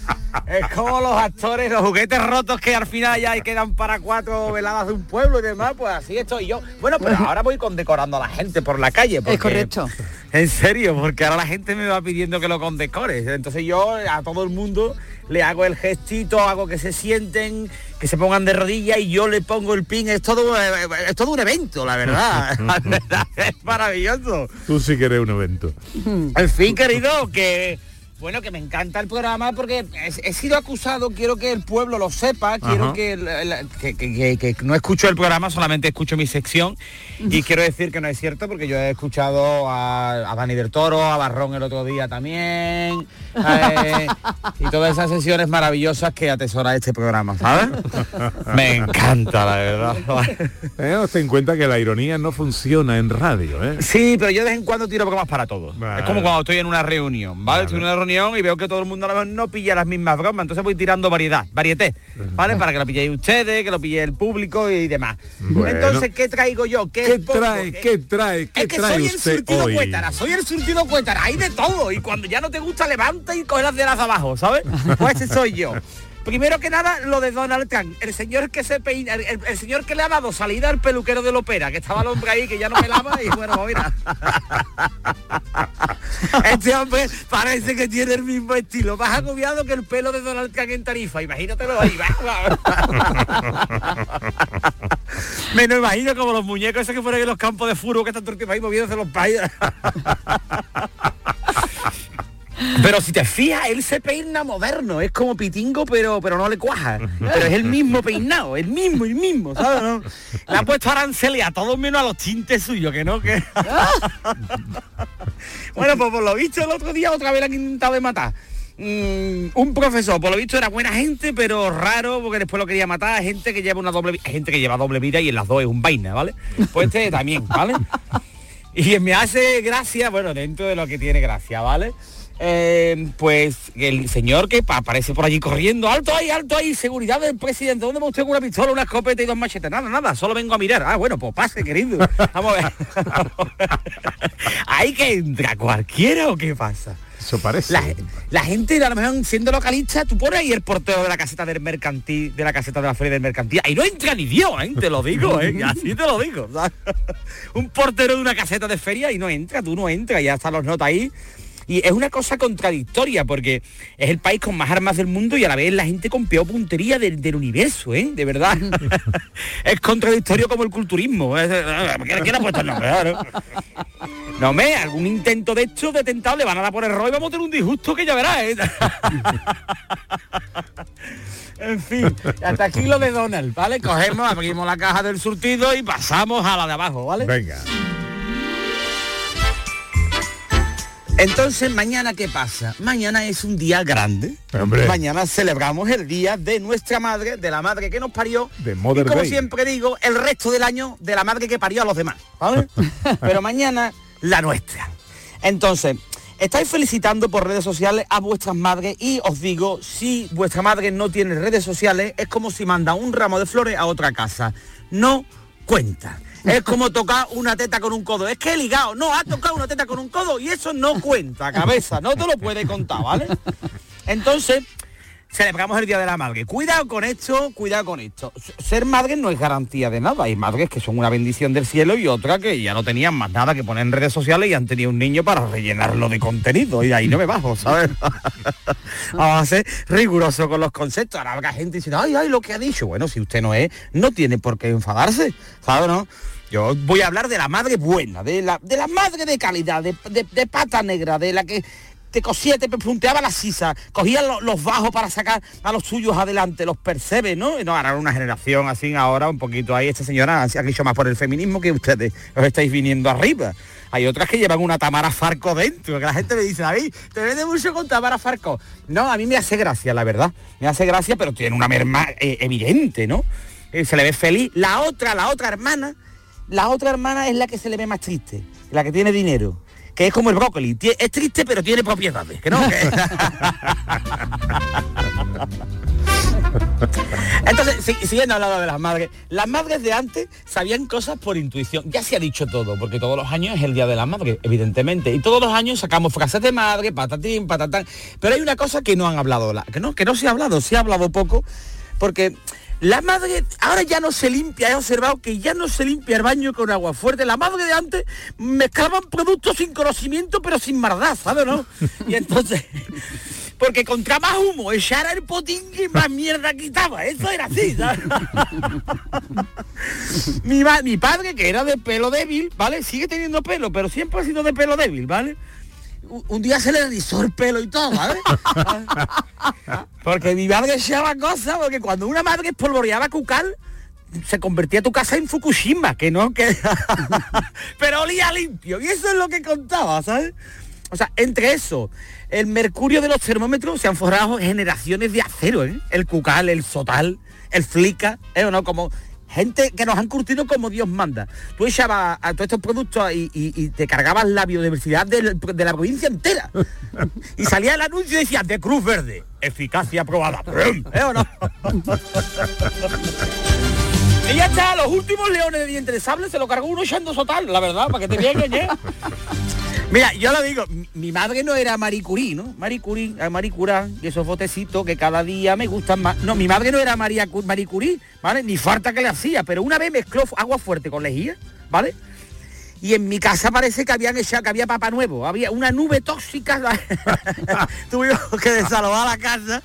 Es como los actores, los juguetes rotos que al final ya quedan para cuatro veladas de un pueblo y demás, pues así estoy yo. Bueno, pero ahora voy condecorando a la gente por la calle. Porque, es correcto. En serio, porque ahora la gente me va pidiendo que lo condecore. Entonces yo a todo el mundo le hago el gestito, hago que se sienten, que se pongan de rodillas y yo le pongo el pin. Es todo, es todo un evento, la verdad. La verdad es maravilloso. Tú sí que eres un evento. En fin, querido, que... Bueno, que me encanta el programa porque he, he sido acusado, quiero que el pueblo lo sepa, quiero que, la, que, que, que, que no escucho el programa, solamente escucho mi sección y quiero decir que no es cierto porque yo he escuchado a, a Dani del Toro, a Barrón el otro día también, eh, y todas esas sesiones maravillosas que atesora este programa, ¿sabes? Me encanta, la verdad. Tenemos en cuenta que la ironía no funciona en radio, ¿eh? Sí, pero yo de vez en cuando tiro bromas para todos. Vale. Es como cuando estoy en una reunión, ¿vale? Vale. Estoy en una reunión y veo que todo el mundo a lo mejor no pilla las mismas bromas, entonces voy tirando variedad, varieté, ¿vale? Para que lo pilléis ustedes, que lo pille el público y demás. Bueno. Entonces, ¿qué traigo yo? ¿Qué, ¿Qué trae? ¿Qué, ¿Qué trae? ¿Qué es que trae soy usted el surtido hoy? Cuétara, soy el surtido Cuétara, hay de todo, y cuando ya no te gusta, levanta y coge las de las abajo, ¿sabes? Pues ese soy yo. Primero que nada, lo de Donald Trump, el señor que se peina, el, el, el señor que le ha dado salida al peluquero de la ópera, que estaba el hombre ahí, que ya no pelaba, y bueno, mira. Este hombre parece que tiene el mismo estilo, más agobiado que el pelo de Donald Trump en Tarifa, imagínatelo ahí. Me lo imagino como los muñecos esos que fueron en los campos de fútbol que están todo el tiempo ahí moviéndose los países. Pero si te fijas, él se peina moderno, es como Pitingo, pero pero no le cuaja. Pero es el mismo peinado, el mismo, el mismo, ¿sabes? ¿No? Le ha puesto arancel a todo menos a los tintes suyos, que no, que... Bueno, pues por lo visto el otro día otra vez le han intentado de matar. Mm, un profesor, por lo visto era buena gente, pero raro, porque después lo quería matar a gente que lleva una doble vida, gente que lleva doble vida y en las dos es un vaina, ¿vale? Pues este también, ¿vale? Y me hace gracia, bueno, dentro de lo que tiene gracia, ¿vale? Eh, pues el señor que aparece por allí corriendo, alto ahí, alto ahí, seguridad del presidente, ¿dónde va usted con una pistola, una escopeta y dos machetes? Nada, nada, solo vengo a mirar. Ah, bueno, pues pase, querido. Vamos a ver. ¿Hay que entra cualquiera o qué pasa? Eso parece. La, la gente, a lo mejor siendo localista, tú pones ahí el portero de la caseta del mercantil, de la caseta de la feria del mercantil, ahí no entra ni Dios, ¿eh? Te lo digo, ¿eh? Así te lo digo. ¿Sabes? Un portero de una caseta de feria y no entra, tú no entras, ya están los notas ahí. Y es una cosa contradictoria porque es el país con más armas del mundo y a la vez la gente con peor puntería del, del universo, ¿eh? De verdad. Es contradictorio como el culturismo. ¿Quién ha puesto el nombre? ¿No? No me, algún intento de hecho de tentado le van a dar por error y vamos a tener un disgusto que ya verás, ¿eh? En fin, hasta aquí lo de Donald, ¿vale? Cogemos, abrimos la caja del surtido y pasamos a la de abajo, ¿vale? Venga. Entonces, mañana, ¿qué pasa? Mañana es un día grande. Hombre. Mañana celebramos el día de nuestra madre, de la madre que nos parió. De Mother y como Day. siempre digo, el resto del año de la madre que parió a los demás, ¿vale? Pero mañana, la nuestra. Entonces, estáis felicitando por redes sociales a vuestras madres y os digo, si vuestra madre no tiene redes sociales, es como si manda un ramo de flores a otra casa. No cuenta. Es como tocar una teta con un codo. Es que he ligado. No, ha tocado una teta con un codo y eso no cuenta, cabeza. No te lo puede contar, ¿vale? Entonces, celebramos el Día de la Madre. Cuidado con esto, cuidado con esto. Ser madre no es garantía de nada. Hay madres que son una bendición del cielo y otras que ya no tenían más nada que poner en redes sociales y han tenido un niño para rellenarlo de contenido. Y ahí no me bajo, ¿sabes? Vamos a ser riguroso con los conceptos. Ahora habrá gente diciendo, ay, ay, lo que ha dicho. Bueno, si usted no es, no tiene por qué enfadarse, ¿sabes, no? Yo voy a hablar de la madre buena, de la, de la madre de calidad, de, de, de pata negra, de la que te cosía, te punteaba la sisa, cogía lo, los bajos para sacar a los suyos adelante, los percebe, ¿no? Y no, ahora una generación así, ahora un poquito ahí, esta señora ha dicho más por el feminismo que ustedes os estáis viniendo arriba. Hay otras que llevan una Tamara Farco dentro, que la gente me dice, David, te vende mucho con Tamara Farco. No, a mí me hace gracia, la verdad, me hace gracia, pero tiene una merma eh, evidente, ¿no? Eh, se le ve feliz. La otra, la otra hermana, la otra hermana es la que se le ve más triste, la que tiene dinero, que es como el brócoli, es triste pero tiene propiedades, que no, que... Entonces, si, siguiendo hablando de las madres, las madres de antes sabían cosas por intuición. Ya se ha dicho todo, porque todos los años es el Día de la Madre, evidentemente, y todos los años sacamos frases de madre, patatín, patatán, pero hay una cosa que no han hablado, que no, que no se ha hablado, se ha hablado poco, porque la madre ahora ya no se limpia, he observado que ya no se limpia el baño con agua fuerte. La madre de antes mezclaban productos sin conocimiento pero sin maldad, ¿sabes, no? Y entonces, porque contra más humo echara el potín y más mierda quitaba, eso era así, ¿sabes? mi, mi padre, que era de pelo débil, ¿vale? Sigue teniendo pelo, pero siempre ha sido de pelo débil, ¿vale? Un día se le rizó el pelo y todo, ¿vale? Porque mi madre echaba cosas, porque cuando una madre espolvoreaba cucal, se convertía tu casa en Fukushima, que no, que... pero olía limpio, y eso es lo que contaba, ¿sabes? O sea, entre eso, el mercurio de los termómetros se han forrado generaciones de acero, ¿eh? El cucal, el sotal, el flica, ¿eh? ¿O no? Como... gente que nos han curtido como Dios manda. Tú echabas a todos estos productos y, y, y te cargabas la biodiversidad de, de la provincia entera. Y salía el anuncio y decía, de Cruz Verde, eficacia aprobada. ¿Eh o no? Y ya está, los últimos leones de dientes de sable se lo cargó uno echando sotal, la verdad, para que te vean, ¿eh? Mira, yo lo digo, mi, mi madre no era Marie Curie, ¿no? Marie Curie, Marie Curie, y esos botecitos que cada día me gustan más. No, mi madre no era María, Marie Curie, ¿vale? Ni falta que le hacía, pero una vez mezcló agua fuerte con lejía, ¿vale? Y en mi casa parece que habían echado, que había Papá Nuevo, había una nube tóxica. Tuvimos que desalojar la casa.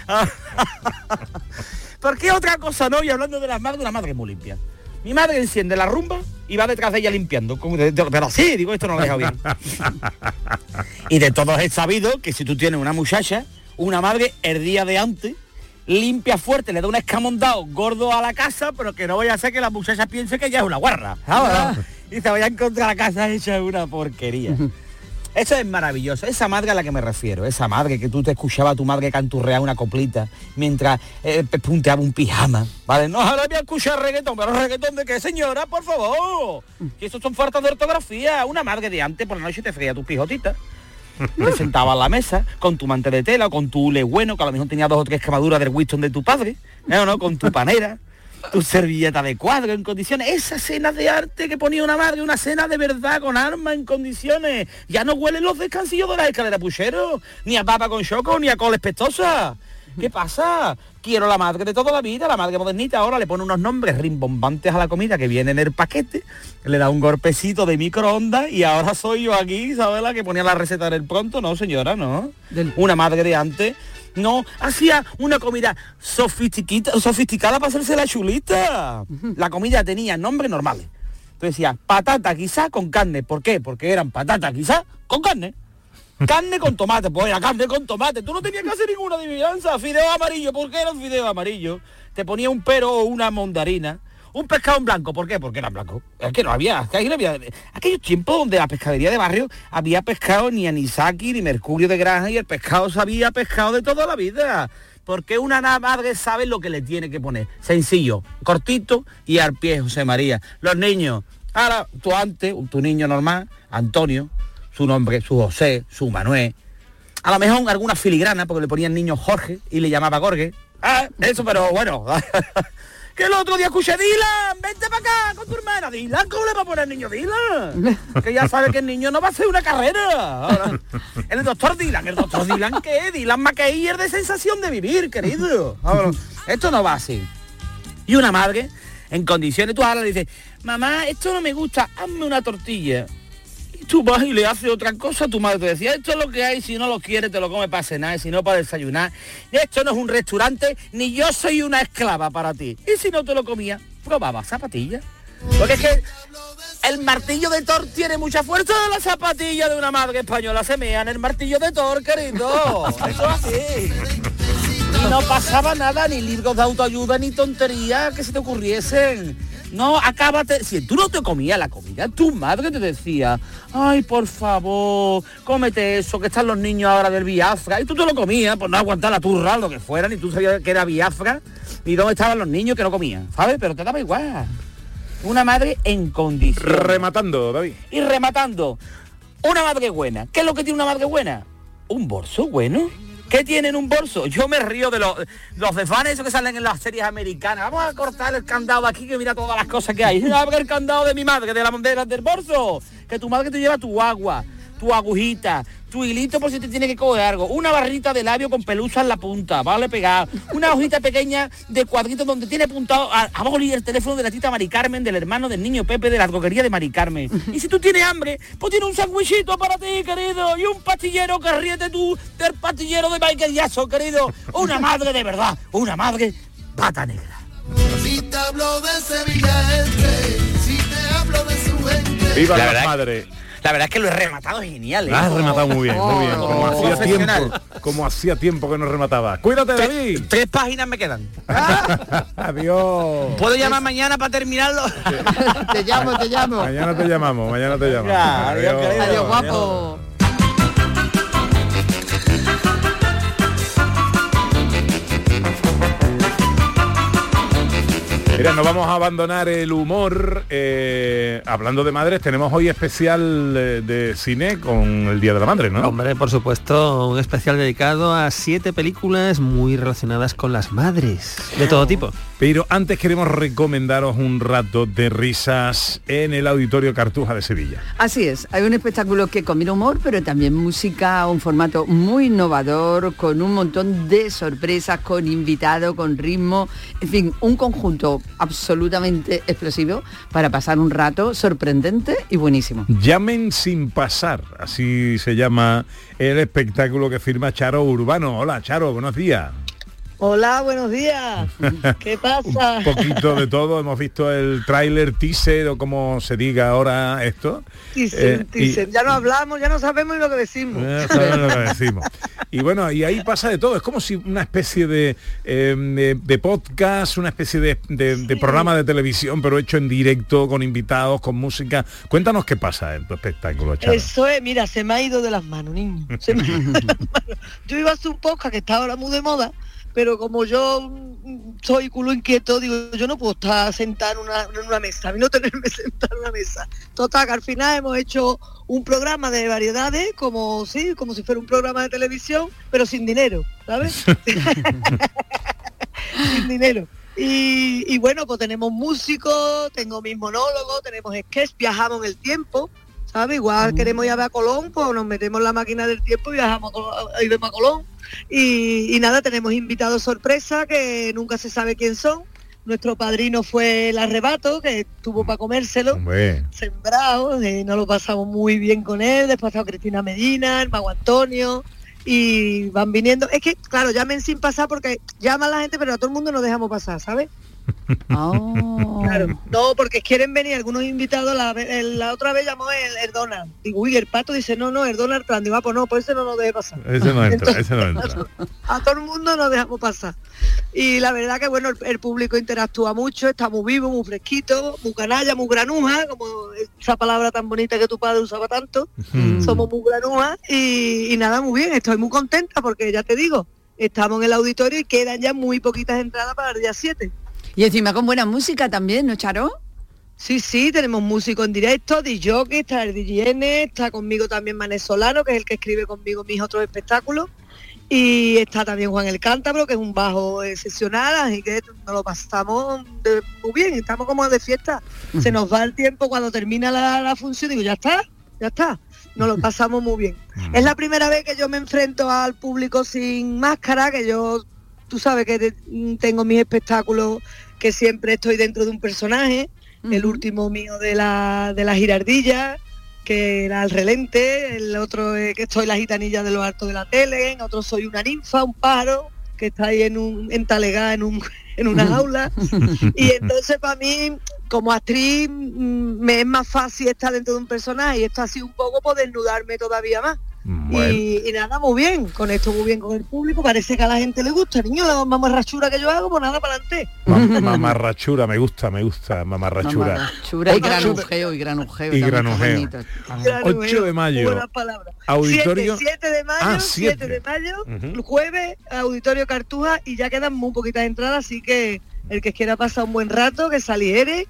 ¿Por qué otra cosa no? Y hablando de las madres, una madre muy limpia. Mi madre enciende la rumba y va detrás de ella limpiando. Pero sí, digo, esto no lo deja bien. Y de todos he sabido que si tú tienes una muchacha, una madre, el día de antes, limpia fuerte, le da un escamondado gordo a la casa, pero que no vaya a hacer que la muchacha piense que ella es una guarra. ¿Sabes? Y se vaya a encontrar la casa hecha una porquería. Eso es maravilloso, esa madre a la que me refiero, esa madre que tú te escuchabas a tu madre canturrear una coplita mientras eh, punteaba un pijama, ¿vale? No, ahora voy a escuchar reggaetón, pero reggaetón de qué, señora, por favor, que eso son faltas de ortografía. Una madre de antes por la noche te freía tus pijotitas, te sentaba a la mesa con tu mante de tela o con tu hule bueno, que a lo mejor tenía dos o tres quemaduras del Winston de tu padre, ¿no? ¿No? Con tu panera, tu servilleta de cuadro en condiciones, esa cena de arte que ponía una madre, una cena de verdad con armas en condiciones. Ya no huelen los descansillos de la escalera puchero, ni a papa con choco, ni a col espestosa. ¿Qué pasa? Quiero la madre de toda la vida, la madre modernita. Ahora le pone unos nombres rimbombantes a la comida que viene en el paquete, le da un golpecito de microondas y ahora soy yo aquí, ¿sabes? La que ponía la receta en el pronto. No, señora, no. Una madre de antes no hacía una comida sofisticada, sofisticada para hacerse la chulita. La comida tenía nombres normales. Entonces decía, patata quizá con carne. ¿Por qué? Porque eran patatas quizá con carne. Carne con tomate, pues era carne con tomate. Tú no tenías que hacer ninguna adivinanza. Fideo amarillo, ¿por qué era un fideo amarillo? Te ponía un pero o una mandarina. Un pescado en blanco, ¿por qué? Porque era blanco. Es que no había, es que ahí no había. Aquellos tiempos donde la pescadería de barrio había pescado ni anisaki ni mercurio de granja y el pescado sabía pescado de toda la vida. Porque una madre sabe lo que le tiene que poner. Sencillo, cortito y al pie, José María. Los niños, ahora tú antes, tu niño normal, Antonio, su nombre, su José, su Manuel. A lo mejor alguna filigrana, porque le ponían niño Jorge y le llamaba Gorge. Ah, eso, pero bueno. Que el otro día escuché, Dylan, vente para acá con tu hermana. Dylan, ¿cómo le va a poner niño Dylan? Que ya sabe que el niño no va a hacer una carrera. Ahora, el doctor Dylan, el doctor Dylan, ¿qué? Dylan McKeyer de sensación de vivir, querido. Ahora, esto no va así. Y una madre, en condiciones, tú ahora le dices, mamá, esto no me gusta, hazme una tortilla. Tú vas y le haces otra cosa, tu madre te decía, esto es lo que hay, si no lo quieres te lo comes para cenar, si no para desayunar. Esto no es un restaurante, ni yo soy una esclava para ti. Y si no te lo comías, probaba zapatillas. Porque es que el martillo de Thor tiene mucha fuerza, de la zapatilla de una madre española se mean el martillo de Thor, querido. Eso es así. Y no pasaba nada, ni libros de autoayuda, ni tonterías que se te ocurriesen. No, acábate. Si tú no te comías la comida, tu madre te decía, ay, por favor, cómete eso, que están los niños ahora del Biafra. Y tú te lo comías, por no aguantar la turra, lo que fuera, ni tú sabías que era Biafra, ni dónde estaban los niños que no comían, ¿sabes? Pero te daba igual. Una madre en condiciones. Rematando, David. Y rematando. Una madre buena. ¿Qué es lo que tiene una madre buena? Un bolso bueno. ¿Qué tiene en un bolso? Yo me río de los, los desvanes esos que salen en las series americanas. Vamos a cortar el candado de aquí, que mira todas las cosas que hay. Abre el candado de mi madre, de la bandera del bolso. Que tu madre te lleva tu agua, tu agujita, tu hilito por si te tiene que coger algo, una barrita de labio con pelusa en la punta, vale pegado, una hojita pequeña de cuadritos donde tiene apuntado a, a boli el teléfono de la tita Mari Carmen, del hermano del niño Pepe de la droguería de Mari Carmen. Y si tú tienes hambre, pues tiene un sándwichito para ti, querido, y un pastillero que ríete tú del pastillero de Michael Jackson, querido. Una madre de verdad, una madre pata negra. Si te hablo de Sevilla Este, si te hablo de su gente. Viva La la, verdad- madre. La verdad es que lo he rematado genial, ¿eh? La has rematado muy bien, muy bien. Como Oh, hacía profesional. tiempo, como hacía tiempo que no remataba. Cuídate, David. Tres páginas me quedan. Adiós. ¿Puedo llamar mañana para terminarlo? Te llamo, te llamo. Mañana te llamamos, mañana te llamamos. Ya, adiós, querido. Adiós, guapo. Mira, no vamos a abandonar el humor. Eh, hablando de madres, tenemos hoy especial eh, de cine con el Día de la Madre, ¿no? Hombre, por supuesto, un especial dedicado a siete películas muy relacionadas con las madres, de todo tipo. Pero antes queremos recomendaros un rato de risas en el Auditorio Cartuja de Sevilla. Así es, hay un espectáculo que combina humor, pero también música, un formato muy innovador, con un montón de sorpresas, con invitado, con ritmo, en fin, un conjunto absolutamente explosivo para pasar un rato sorprendente y buenísimo. Llamen sin pasar, así se llama el espectáculo que firma Charo Urbano. Hola, Charo, buenos días. Hola, buenos días. ¿Qué pasa? Un poquito de todo, hemos visto el tráiler, teaser o como se diga ahora esto. Teaser, Eh, teaser. y- Ya no hablamos, ya no sabemos lo que decimos. Eh, sabes lo que decimos. Y bueno, y ahí pasa de todo, es como si una especie de, eh, de, de podcast, una especie de, de- de programa de televisión, pero hecho en directo, con invitados, con música. Cuéntanos qué pasa en tu espectáculo, Charo. Eso es, mira, se me ha ido de las manos, niño. Se me ha ido de las manos. Yo iba a hacer un podcast que está ahora muy de moda, pero como yo mm, soy culo inquieto, digo, yo no puedo estar sentado en una, en una mesa, a mí no tenerme sentado en una mesa. Total, que al final hemos hecho un programa de variedades, como sí, como si fuera un programa de televisión, pero sin dinero, ¿sabes? Sin dinero. Y, y bueno, pues tenemos músicos, tengo mis monólogos, tenemos sketch, viajamos en el tiempo, ¿sabes? Igual queremos ir a ver a Colón, pues nos metemos en la máquina del tiempo y viajamos a, Col- a ir a Colón. Y, y nada, tenemos invitados sorpresa que nunca se sabe quién son. Nuestro padrino fue el Arrebato, que estuvo para comérselo, Hombre. sembrado, eh, nos lo pasamos muy bien con él. Después ha estado Cristina Medina, el Mago Antonio, y van viniendo. Es que, claro, llamen sin pasar porque llama a la gente, pero a todo el mundo nos dejamos pasar, ¿sabes? Claro, no, porque quieren venir algunos invitados. La, ve- el- la otra vez llamó el, el Donald. Digo, uy, el Pato dice, no, no, el Donald Trump. Digo, ah, pues no, pues ese no nos deje pasar. Ese no entra, Entonces, ese no entra. a todo el mundo nos dejamos pasar. Y la verdad que bueno, el, el público interactúa mucho, está muy vivo, muy fresquito, muy canalla, muy granuja, como esa palabra tan bonita que tu padre usaba tanto. Mm. Somos muy granujas y, y nada, muy bien, estoy muy contenta porque ya te digo, estamos en el auditorio y quedan ya muy poquitas entradas para el día siete. Y encima con buena música también, ¿no, Charo? Sí, sí, tenemos músico en directo, D J, está el D J N, está conmigo también Mané Solano, que es el que escribe conmigo mis otros espectáculos, y está también Juan el Cántabro, que es un bajo excepcional, así que nos lo pasamos de, muy bien, estamos como de fiesta. Uh-huh. Se nos va el tiempo cuando termina la, la función, digo, ya está, ya está, nos lo pasamos muy bien. Uh-huh. Es la primera vez que yo me enfrento al público sin máscara, que yo, tú sabes que te, tengo mis espectáculos que siempre estoy dentro de un personaje. El último mío de la de la girardilla, que era el relente, el otro es que estoy la gitanilla de lo alto de la tele, en otro soy una ninfa, un pájaro, que está ahí en un entalegada en un en una jaula. Y entonces para mí, como actriz, me es más fácil estar dentro de un personaje, y esto ha sido un poco por desnudarme todavía más. Bueno. Y, y nada, muy bien, con esto muy bien con el público, parece que a la gente le gusta, niño, la mamarrachura que yo hago, pues nada, para adelante. Mamarrachura, me gusta, me gusta, mamarrachura. Mamarrachura y granujeo, y granujeo. Y granujeo. ocho de mayo, auditorio. siete de mayo, ah, siete de mayo, uh-huh. Jueves, auditorio Cartuja, y ya quedan muy poquitas entradas, así que el que quiera pasar un buen rato, que saliere.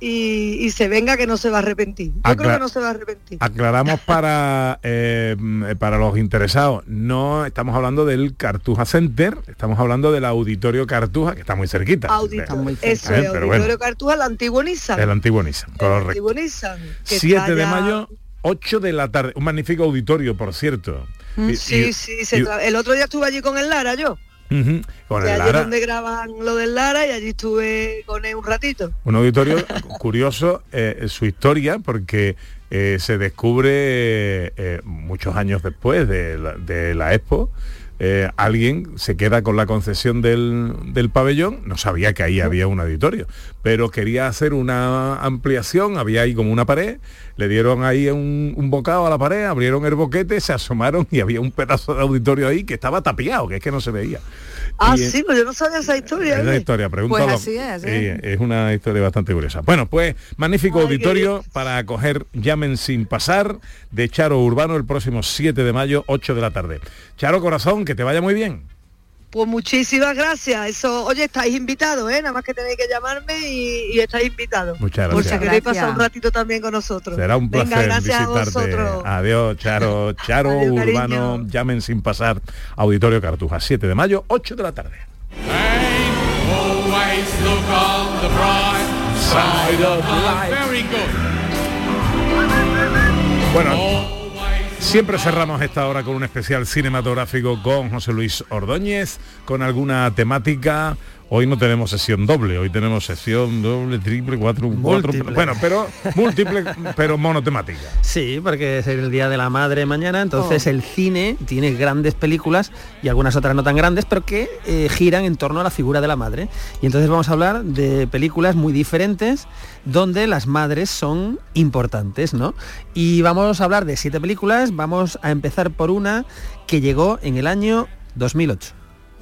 Y, y se venga, que no se va a arrepentir. Yo Acla- creo que no se va a arrepentir. Aclaramos para eh, para los interesados, no estamos hablando del Cartuja Center, estamos hablando del Auditorio Cartuja, que está muy cerquita. Auditorio, muy cerca. Eso, eh, Auditorio bueno. Cartuja, el antiguo Nissan. El antiguo Nissan, correcto. El antiguo Nissan. siete de mayo, ocho de la tarde. Un magnífico auditorio, por cierto. Mm, y, sí, y, sí. Se y, tra- el otro día estuve allí con el Lara, yo. Uh-huh. Con y el allí Lara. Donde graban lo del Lara, y allí estuve con él un ratito. Un auditorio curioso, eh, su historia, porque eh, se descubre eh, muchos años después de la, de la Expo, eh, alguien se queda con la concesión del, del pabellón, no sabía que ahí había un auditorio, pero quería hacer una ampliación, había ahí como una pared, le dieron ahí un, un bocado a la pared, abrieron el boquete, se asomaron y había un pedazo de auditorio ahí que estaba tapiado, que es que no se veía. Ah, y, sí, pues yo no sabía esa historia. Es la historia, pregúntalo. Pues así es, ¿eh? Es una historia bastante curiosa. Bueno, pues magnífico Ay, auditorio para acoger Llamen sin pasar, de Charo Urbano, el próximo siete de mayo, ocho de la tarde. Charo, corazón, que te vaya muy bien. Pues muchísimas gracias. Eso, oye, estáis invitados, ¿eh? Nada más que tenéis que llamarme y, y estáis invitados. Muchas gracias. Por si queréis pasar un ratito también con nosotros. Será un placer. Venga, gracias visitarte. A vosotros. Adiós, Charo. Charo Adiós, Urbano, cariño. Llamen sin pasar, Auditorio Cartuja, siete de mayo, ocho de la tarde. Bueno, siempre cerramos esta hora con un especial cinematográfico con José Luis Ordóñez, con alguna temática. Hoy no tenemos sesión doble, hoy tenemos sesión doble, triple, cuatro, cuatro, bueno, pero múltiple, pero monotemática. Sí, porque es el Día de la Madre mañana, entonces oh. el cine tiene grandes películas y algunas otras no tan grandes, pero que eh, giran en torno a la figura de la madre. Y entonces vamos a hablar de películas muy diferentes donde las madres son importantes, ¿no? Y vamos a hablar de siete películas, vamos a empezar por una que llegó en el año dos mil ocho.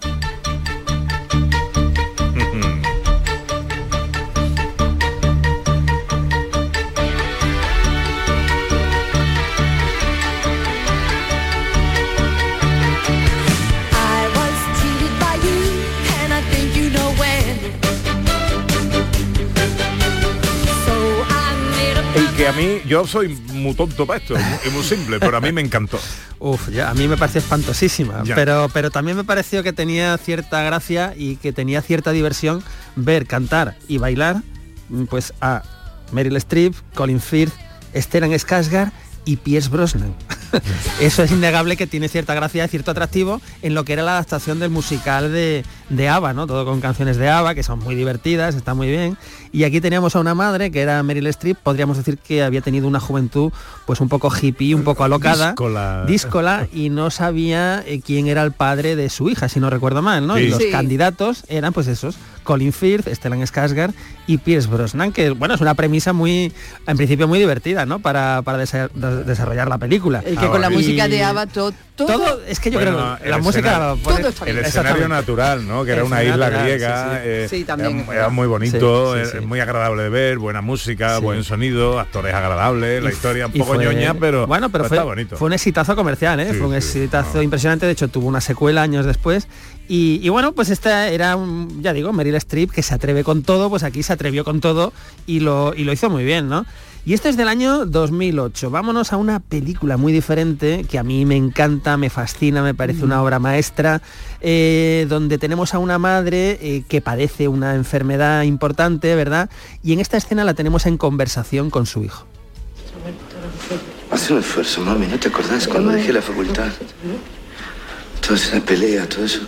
Que a mí, yo soy muy tonto para esto, es muy simple, pero a mí me encantó. Uf, ya, a mí me pareció espantosísima, pero, pero también me pareció que tenía cierta gracia y que tenía cierta diversión ver, cantar y bailar pues a Meryl Streep, Colin Firth, Stellan Skarsgård y Pierce Brosnan. Eso es innegable que tiene cierta gracia y cierto atractivo en lo que era la adaptación del musical de, de ABBA, ¿no? Todo con canciones de ABBA, que son muy divertidas, está muy bien. Y aquí teníamos a una madre, que era Meryl Streep, podríamos decir que había tenido una juventud pues un poco hippie, un poco alocada, díscola, díscola y no sabía eh, quién era el padre de su hija, si no recuerdo mal, ¿no? Sí. Y los sí. candidatos eran pues esos, Colin Firth, Stellan Skarsgård y Pierce Brosnan, que bueno, es una premisa muy, en principio muy divertida, ¿no? Para, para desa- desarrollar la película. Y que con la y... música de ABBA todo, todo, todo es que yo bueno, creo que la música pone, el escenario natural, ¿no? Que era una isla natural, griega, sí, sí. Eh, sí, también. Era, era muy bonito, sí, sí, sí. Es muy agradable de ver, buena música, sí. buen sonido, actores agradables, y la historia un poco fue, ñoña, pero, bueno, pero, pero fue, está bonito. Fue un exitazo comercial, ¿eh? Sí, fue un sí, exitazo no. impresionante, de hecho tuvo una secuela años después Y, y bueno, pues esta era, un, ya digo, Meryl Streep, que se atreve con todo, pues aquí se atrevió con todo y lo, y lo hizo muy bien, ¿no? Y esto es del año dos mil ocho. Vámonos a una película muy diferente, que a mí me encanta, me fascina, me parece una obra maestra, eh, donde tenemos a una madre eh, que padece una enfermedad importante, ¿verdad? Y en esta escena la tenemos en conversación con su hijo. Haz un esfuerzo, mami, ¿no te acordás cuando dejé la facultad? Toda esa pelea, todo eso.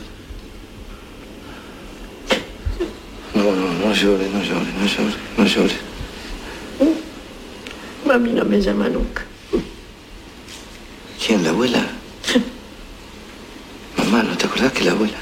No, no, no llores, no llores, no llores, no llores. Mami no me llama nunca. ¿Quién, la abuela? Mamá, ¿no te acordás que la abuela?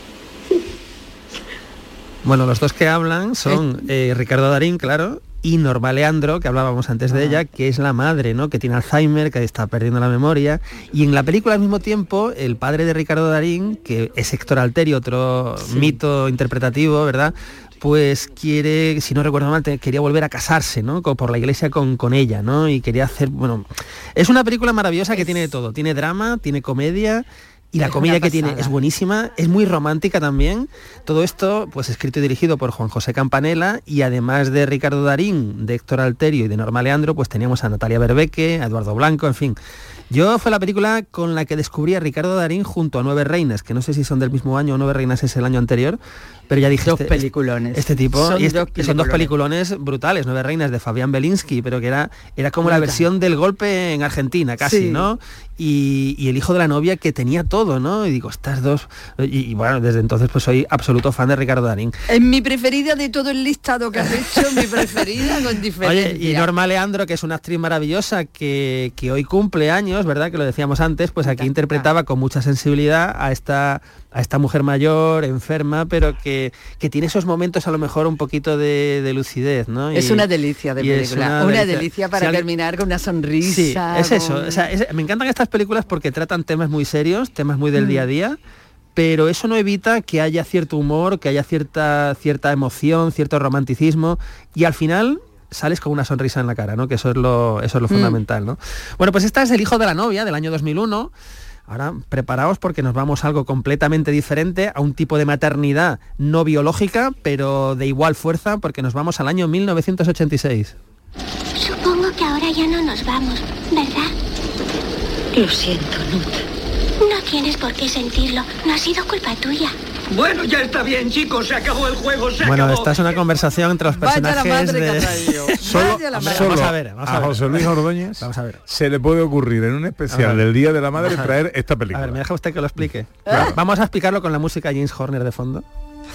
Bueno, los dos que hablan son eh, Ricardo Darín, claro, y Norma Leandro, que hablábamos antes de ella, que es la madre, ¿no? Que tiene Alzheimer, que está perdiendo la memoria. Y en la película al mismo tiempo, el padre de Ricardo Darín, que es Héctor Alterio, otro sí. mito interpretativo, ¿verdad? Pues quiere, si no recuerdo mal, quería volver a casarse, ¿no? Por la iglesia con, con ella, ¿no? Y quería hacer, bueno, es una película maravillosa que tiene de todo. Tiene drama, tiene comedia. Y la comedia que tiene es buenísima, es muy romántica también. Todo esto, pues escrito y dirigido por Juan José Campanella, y además de Ricardo Darín, de Héctor Alterio y de Norma Leandro, pues teníamos a Natalia Berbeque, a Eduardo Blanco, en fin. Yo fue la película con la que descubrí a Ricardo Darín junto a Nueve Reinas, que no sé si son del mismo año o Nueve Reinas es el año anterior, pero ya dije... Dos este, peliculones. Este tipo, son, y este, dos son dos peliculones brutales, Nueve Reinas de Fabián Belinsky, pero que era, era como Brutal. La versión del golpe en Argentina, casi, sí. ¿no? Y, y el hijo de la novia, que tenía todo, ¿no? Y digo, estas dos... Y, y bueno, desde entonces pues soy absoluto fan de Ricardo Darín. Es mi preferida de todo el listado que has hecho, mi preferida con diferencia. Oye, y Norma Leandro, que es una actriz maravillosa, que, que hoy cumple años, ¿verdad? Que lo decíamos antes, pues aquí interpretaba con mucha sensibilidad a esta... a esta mujer mayor, enferma, pero que, que tiene esos momentos a lo mejor un poquito de, de lucidez, ¿no? Es y, una delicia de película, una, una delicia, delicia para si alguien, terminar con una sonrisa. Sí, es con... eso. O sea, es, me encantan estas películas porque tratan temas muy serios, temas muy del mm. día a día, pero eso no evita que haya cierto humor, que haya cierta, cierta emoción, cierto romanticismo, y al final... sales con una sonrisa en la cara, ¿no? Que eso es lo, eso es lo mm. fundamental, ¿no? Bueno, pues esta es El hijo de la novia, del año dos mil uno. Ahora, preparaos porque nos vamos a algo completamente diferente, a un tipo de maternidad no biológica, pero de igual fuerza, porque nos vamos al año mil novecientos ochenta y seis. Supongo que ahora ya no nos vamos, ¿verdad? Lo siento, Nut. No tienes por qué sentirlo, no ha sido culpa tuya. Bueno, ya está bien, chicos, se acabó el juego, se bueno, acabó. Esta es una conversación entre los personajes de... Solo, solo vamos a ver, vamos a, a ver. José Luis Ordóñez vamos a ver. se le puede ocurrir en un especial del Día de la Madre traer esta película. A ver, me deja usted que lo explique. Claro. Vamos a explicarlo con la música de James Horner de fondo.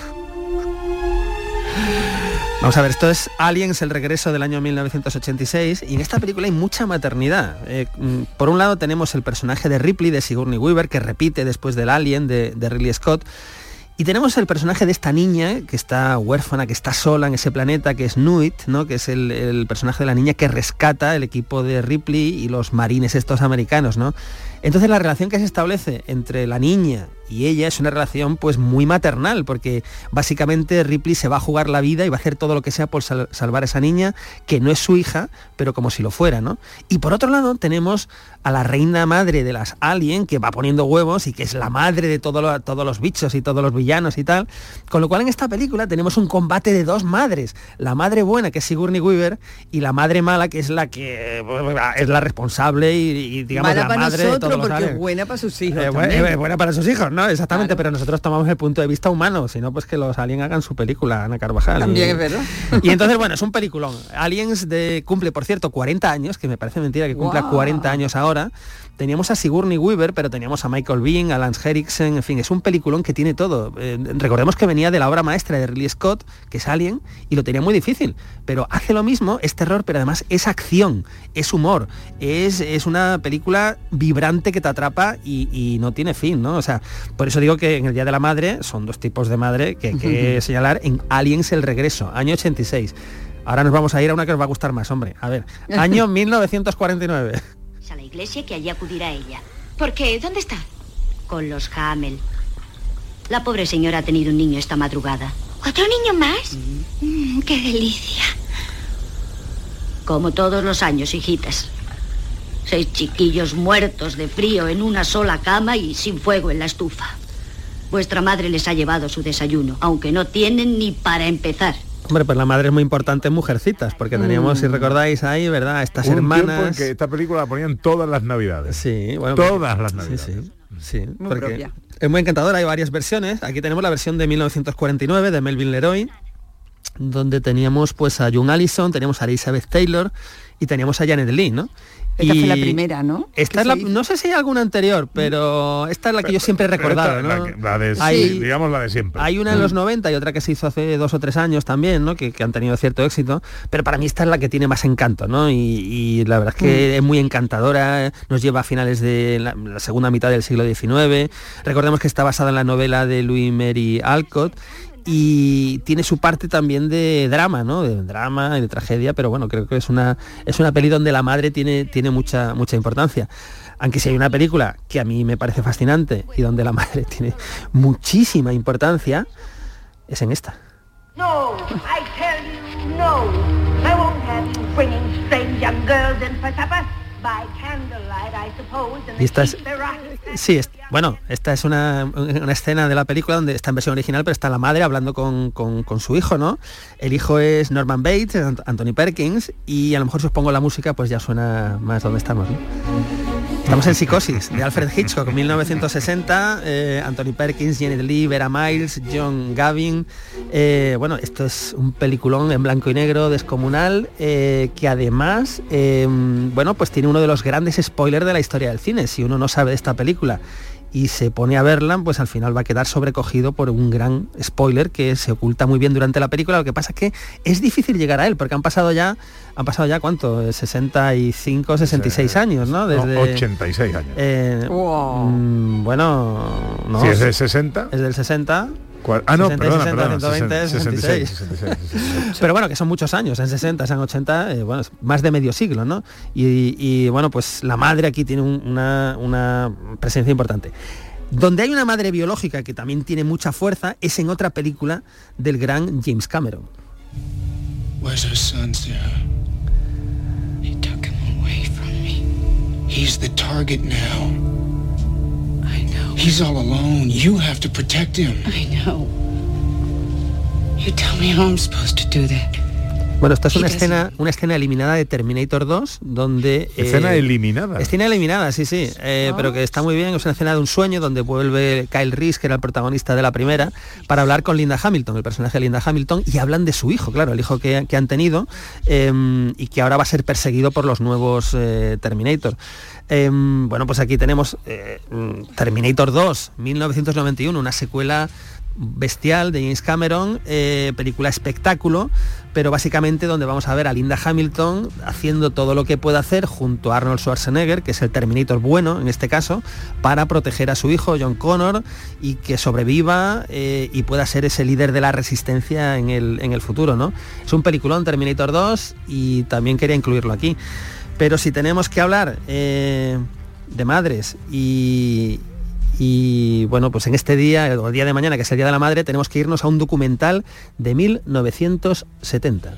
Vamos a ver, esto es Aliens, el regreso del año mil novecientos ochenta y seis, y en esta película hay mucha maternidad. Eh, por un lado tenemos el personaje de Ripley, de Sigourney Weaver, que repite después del Alien, de, de Ridley Scott, y tenemos el personaje de esta niña, que está huérfana, que está sola en ese planeta, que es Nuit, ¿no? Que es el, el personaje de la niña que rescata el equipo de Ripley y los marines estos americanos, ¿no? Entonces la relación que se establece entre la niña y ella es una relación pues muy maternal, porque básicamente Ripley se va a jugar la vida y va a hacer todo lo que sea por sal- salvar a esa niña, que no es su hija, pero como si lo fuera, ¿no? Y por otro lado tenemos a la reina madre de las Alien, que va poniendo huevos y que es la madre de todo lo, todos los bichos y todos los villanos y tal, con lo cual en esta película tenemos un combate de dos madres, la madre buena, que es Sigourney Weaver, y la madre mala, que es la que es la responsable y, y digamos mala la para madre nosotros, de todos los porque aliens. es buena para sus hijos. Eh, también. buena, buena para sus hijos, ¿no? Exactamente, claro. Pero nosotros tomamos el punto de vista humano, si no, pues que los aliens hagan su película, Ana Carvajal. También y, es verdad. Y entonces, bueno, es un peliculón. Aliens de, cumple, por cierto, cuarenta años, que me parece mentira que cumpla wow. cuarenta años ahora. Teníamos a Sigourney Weaver, pero teníamos a Michael Biehn, a Lance Henriksen, en fin, es un peliculón que tiene todo. Eh, recordemos que venía de la obra maestra de Ridley Scott, que es Alien, y lo tenía muy difícil, pero hace lo mismo, es terror, pero además es acción, es humor, es, es una película vibrante que te atrapa y, y no tiene fin, ¿no? O sea, por eso digo que en el Día de la Madre son dos tipos de madre que hay que señalar en Aliens el regreso, año ochenta y seis. Ahora nos vamos a ir a una que os va a gustar más, hombre. A ver, año mil novecientos cuarenta y nueve. A la iglesia que allí acudirá ella. ¿Por qué? ¿Dónde está? Con los Hamel. La pobre señora ha tenido un niño esta madrugada. ¿Otro niño más? Mm. Mm, ¡qué delicia! Como todos los años, hijitas. Seis chiquillos muertos de frío en una sola cama y sin fuego en la estufa. Vuestra madre les ha llevado su desayuno, aunque no tienen ni para empezar. Hombre, pues la madre es muy importante en Mujercitas, porque teníamos, mm. si recordáis ahí, ¿verdad? Estas Un hermanas. tiempo en que esta película la ponían todas las navidades. Sí, bueno. Todas porque... las navidades. Sí, sí. Sí, muy porque propia. Es muy encantadora, hay varias versiones. Aquí tenemos la versión de mil novecientos cuarenta y nueve de Melvin Leroy, donde teníamos pues a June Allison, teníamos a Elizabeth Taylor y teníamos a Janet Leigh, ¿no? Esta y fue la primera, ¿no? Esta es la, no sé si hay alguna anterior, pero esta es la que yo siempre he recordado, ¿no? La, que, la de, hay, sí, digamos la de siempre. Hay una en los noventa y otra que se hizo hace dos o tres años también, ¿no? Que, que han tenido cierto éxito, pero para mí esta es la que tiene más encanto, ¿no? Y, y la verdad es que mm. es muy encantadora, nos lleva a finales de la, la segunda mitad del siglo diecinueve. Recordemos que está basada en la novela de Louis Mary Alcott, y tiene su parte también de drama, ¿no? De drama y de tragedia, pero bueno, creo que es una es una peli donde la madre tiene, tiene mucha, mucha importancia. Aunque si hay una película que a mí me parece fascinante y donde la madre tiene muchísima importancia, es en esta. No, I tell you no. I won't have you bringing strange young girls in for supper. By candlelight, I suppose, and y esta es, the sí, es, bueno, esta es una, una escena de la película donde está en versión original, pero está la madre hablando con, con, con su hijo, ¿no? El hijo es Norman Bates, Anthony Perkins, y a lo mejor si os pongo la música, pues ya suena más donde estamos, ¿no? Estamos en Psicosis, de Alfred Hitchcock, mil novecientos sesenta, eh, Anthony Perkins, Janet Leigh, Vera Miles, John Gavin. Eh, bueno, esto es un peliculón en blanco y negro, descomunal, eh, que además, eh, bueno, pues tiene uno de los grandes spoilers de la historia del cine. Si uno no sabe de esta película y se pone a verla, pues al final va a quedar sobrecogido por un gran spoiler que se oculta muy bien durante la película. Lo que pasa es que es difícil llegar a él, porque han pasado ya, han pasado ya ¿cuánto? sesenta y cinco, sesenta y seis sí. años, ¿no? Desde, no, ochenta y seis años. Eh, wow. mmm, bueno, no. Si es del sesenta. Es del sesenta. Ah, no, sesenta, perdona, sesenta, perdona, ciento veinte, sesenta y seis, sesenta y seis. Pero bueno, que son muchos años, en sesenta, en ochenta, eh, bueno, más de medio siglo, ¿no? Y, y bueno, pues la madre aquí tiene un, una, una presencia importante. Donde hay una madre biológica que también tiene mucha fuerza es en otra película del gran James Cameron. Where's our son, Sarah? He took him away from me. He's the target now. I know. He's all alone. You have to protect him. I know. You tell me how I'm supposed to do that. Bueno, esta es una escena, una escena eliminada de Terminator dos, donde... ¿Escena eh, eliminada? Escena eliminada, sí, sí, eh, oh. pero que está muy bien. Es una escena de un sueño donde vuelve Kyle Reese, que era el protagonista de la primera, para hablar con Linda Hamilton, el personaje de Linda Hamilton, y hablan de su hijo, claro, el hijo que, que han tenido, eh, y que ahora va a ser perseguido por los nuevos eh, Terminator. Eh, bueno, pues aquí tenemos eh, Terminator dos, mil novecientos noventa y uno, una secuela bestial de James Cameron, eh, película espectáculo, pero básicamente donde vamos a ver a Linda Hamilton haciendo todo lo que puede hacer junto a Arnold Schwarzenegger, que es el Terminator bueno en este caso, para proteger a su hijo John Connor y que sobreviva eh, y pueda ser ese líder de la resistencia en el, en el futuro, ¿no? Es un peliculón Terminator dos y también quería incluirlo aquí. Pero si tenemos que hablar eh, de madres y Y bueno, pues en este día, el día de mañana, que es el Día de la Madre, tenemos que irnos a un documental de mil novecientos setenta.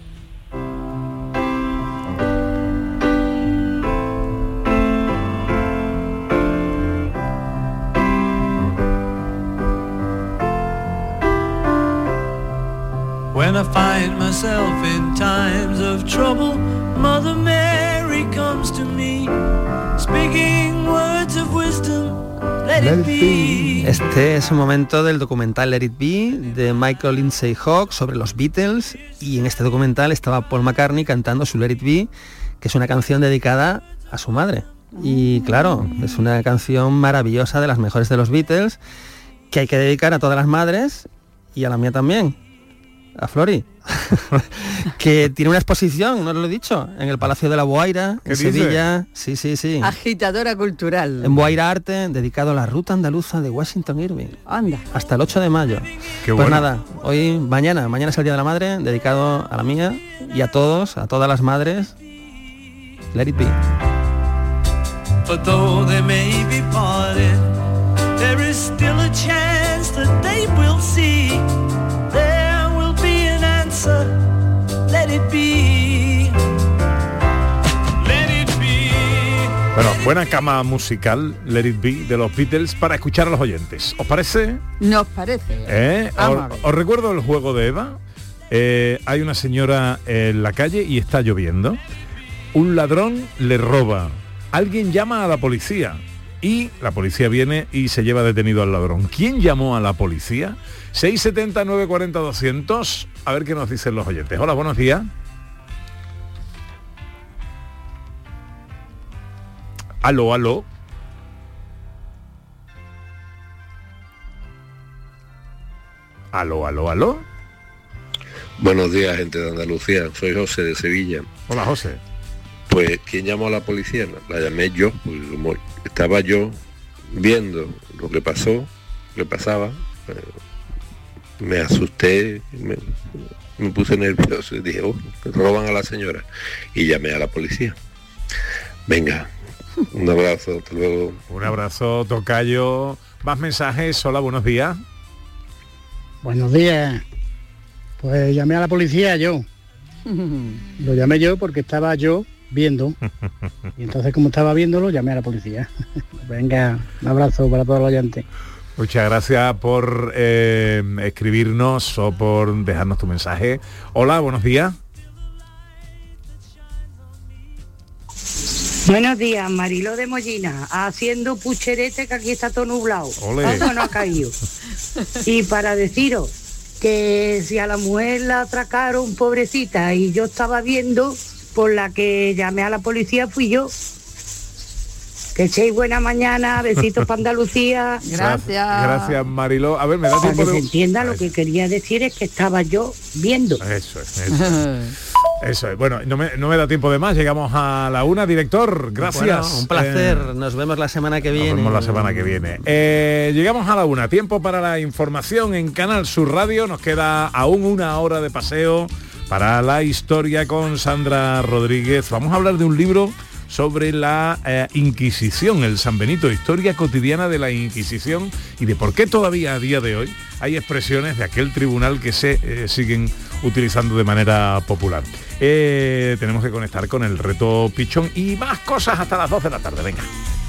When I find myself in times of trouble, Mother Mary comes to me, speaking words of wisdom. Let it be. Este es un momento del documental Let It Be de Michael Lindsay Hogg sobre los Beatles, y en este documental estaba Paul McCartney cantando su Let It Be, que es una canción dedicada a su madre. Y claro, es una canción maravillosa, de las mejores de los Beatles, que hay que dedicar a todas las madres y a la mía también, a Flori, que tiene una exposición, no lo he dicho, en el Palacio de la Boaira, en dice? Sevilla. Sí, sí, sí. Agitadora cultural. En Boaira Arte, dedicado a la ruta andaluza de Washington Irving. Anda. Hasta el ocho de mayo. Qué pues bueno. nada, hoy, mañana, mañana es el Día de la Madre, dedicado a la mía y a todos, a todas las madres. Let it be. For though they may be parted, there is still a chance that they will see. There will be an answer. Let it be. Let it be. Bueno, Buena cama musical, Let It Be, de los Beatles, para escuchar a los oyentes. ¿Os parece? Nos parece. ¿Eh? Vamos Os, a ver. os recuerdo el juego de Eva. Eh, hay una señora en la calle y está lloviendo. Un ladrón le roba. Alguien llama a la policía y la policía viene y se lleva detenido al ladrón. ¿Quién llamó a la policía? seis setenta, nueve cuarenta, doscientos. A ver qué nos dicen los oyentes. Hola, buenos días. Aló, aló. Aló, aló, aló. Buenos días, gente de Andalucía. Soy José de Sevilla. Hola, José. Pues, ¿quién llamó a la policía? La llamé yo, pues, como estaba yo viendo lo que pasó, lo que pasaba, eh, me asusté, me, me puse nervioso y dije, oh, roban a la señora. Y llamé a la policía. Venga, un abrazo, hasta luego. Un abrazo, tocayo. Más mensajes. Hola, buenos días. Buenos días. Pues llamé a la policía yo. Lo llamé yo porque estaba yo viendo. Y entonces, como estaba viéndolo, llamé a la policía. Venga, un abrazo para todos los oyentes. Muchas gracias por eh, escribirnos o por dejarnos tu mensaje. Hola, buenos días. Buenos días, Mariló de Mollina, haciendo pucherete, que aquí está todo nublado. Olé. Todo no ha caído. Y para deciros que si a la mujer la atracaron, pobrecita, y yo estaba viendo, por la que llamé a la policía fui yo. Que echéis buena mañana, besitos para Andalucía. Gracias. Gracias, Mariló. A ver, me da Para tiempo que de... se entienda, lo que quería decir es que estaba yo viendo. Eso es, eso es. Eso es. Bueno, no me, no me da tiempo de más. Llegamos a la una, director. Gracias. Bueno, un placer. Eh, Nos vemos la semana que viene. Nos vemos la semana que viene. Eh, llegamos a la una. Tiempo para la información en Canal Sur Radio. Nos queda aún una hora de paseo para la historia con Sandra Rodríguez. Vamos a hablar de un libro sobre la eh, Inquisición, el San Benito, historia cotidiana de la Inquisición y de por qué todavía a día de hoy hay expresiones de aquel tribunal que se eh, siguen utilizando de manera popular. Eh, tenemos que conectar con el reto Pichón y más cosas hasta las dos de la tarde. Venga.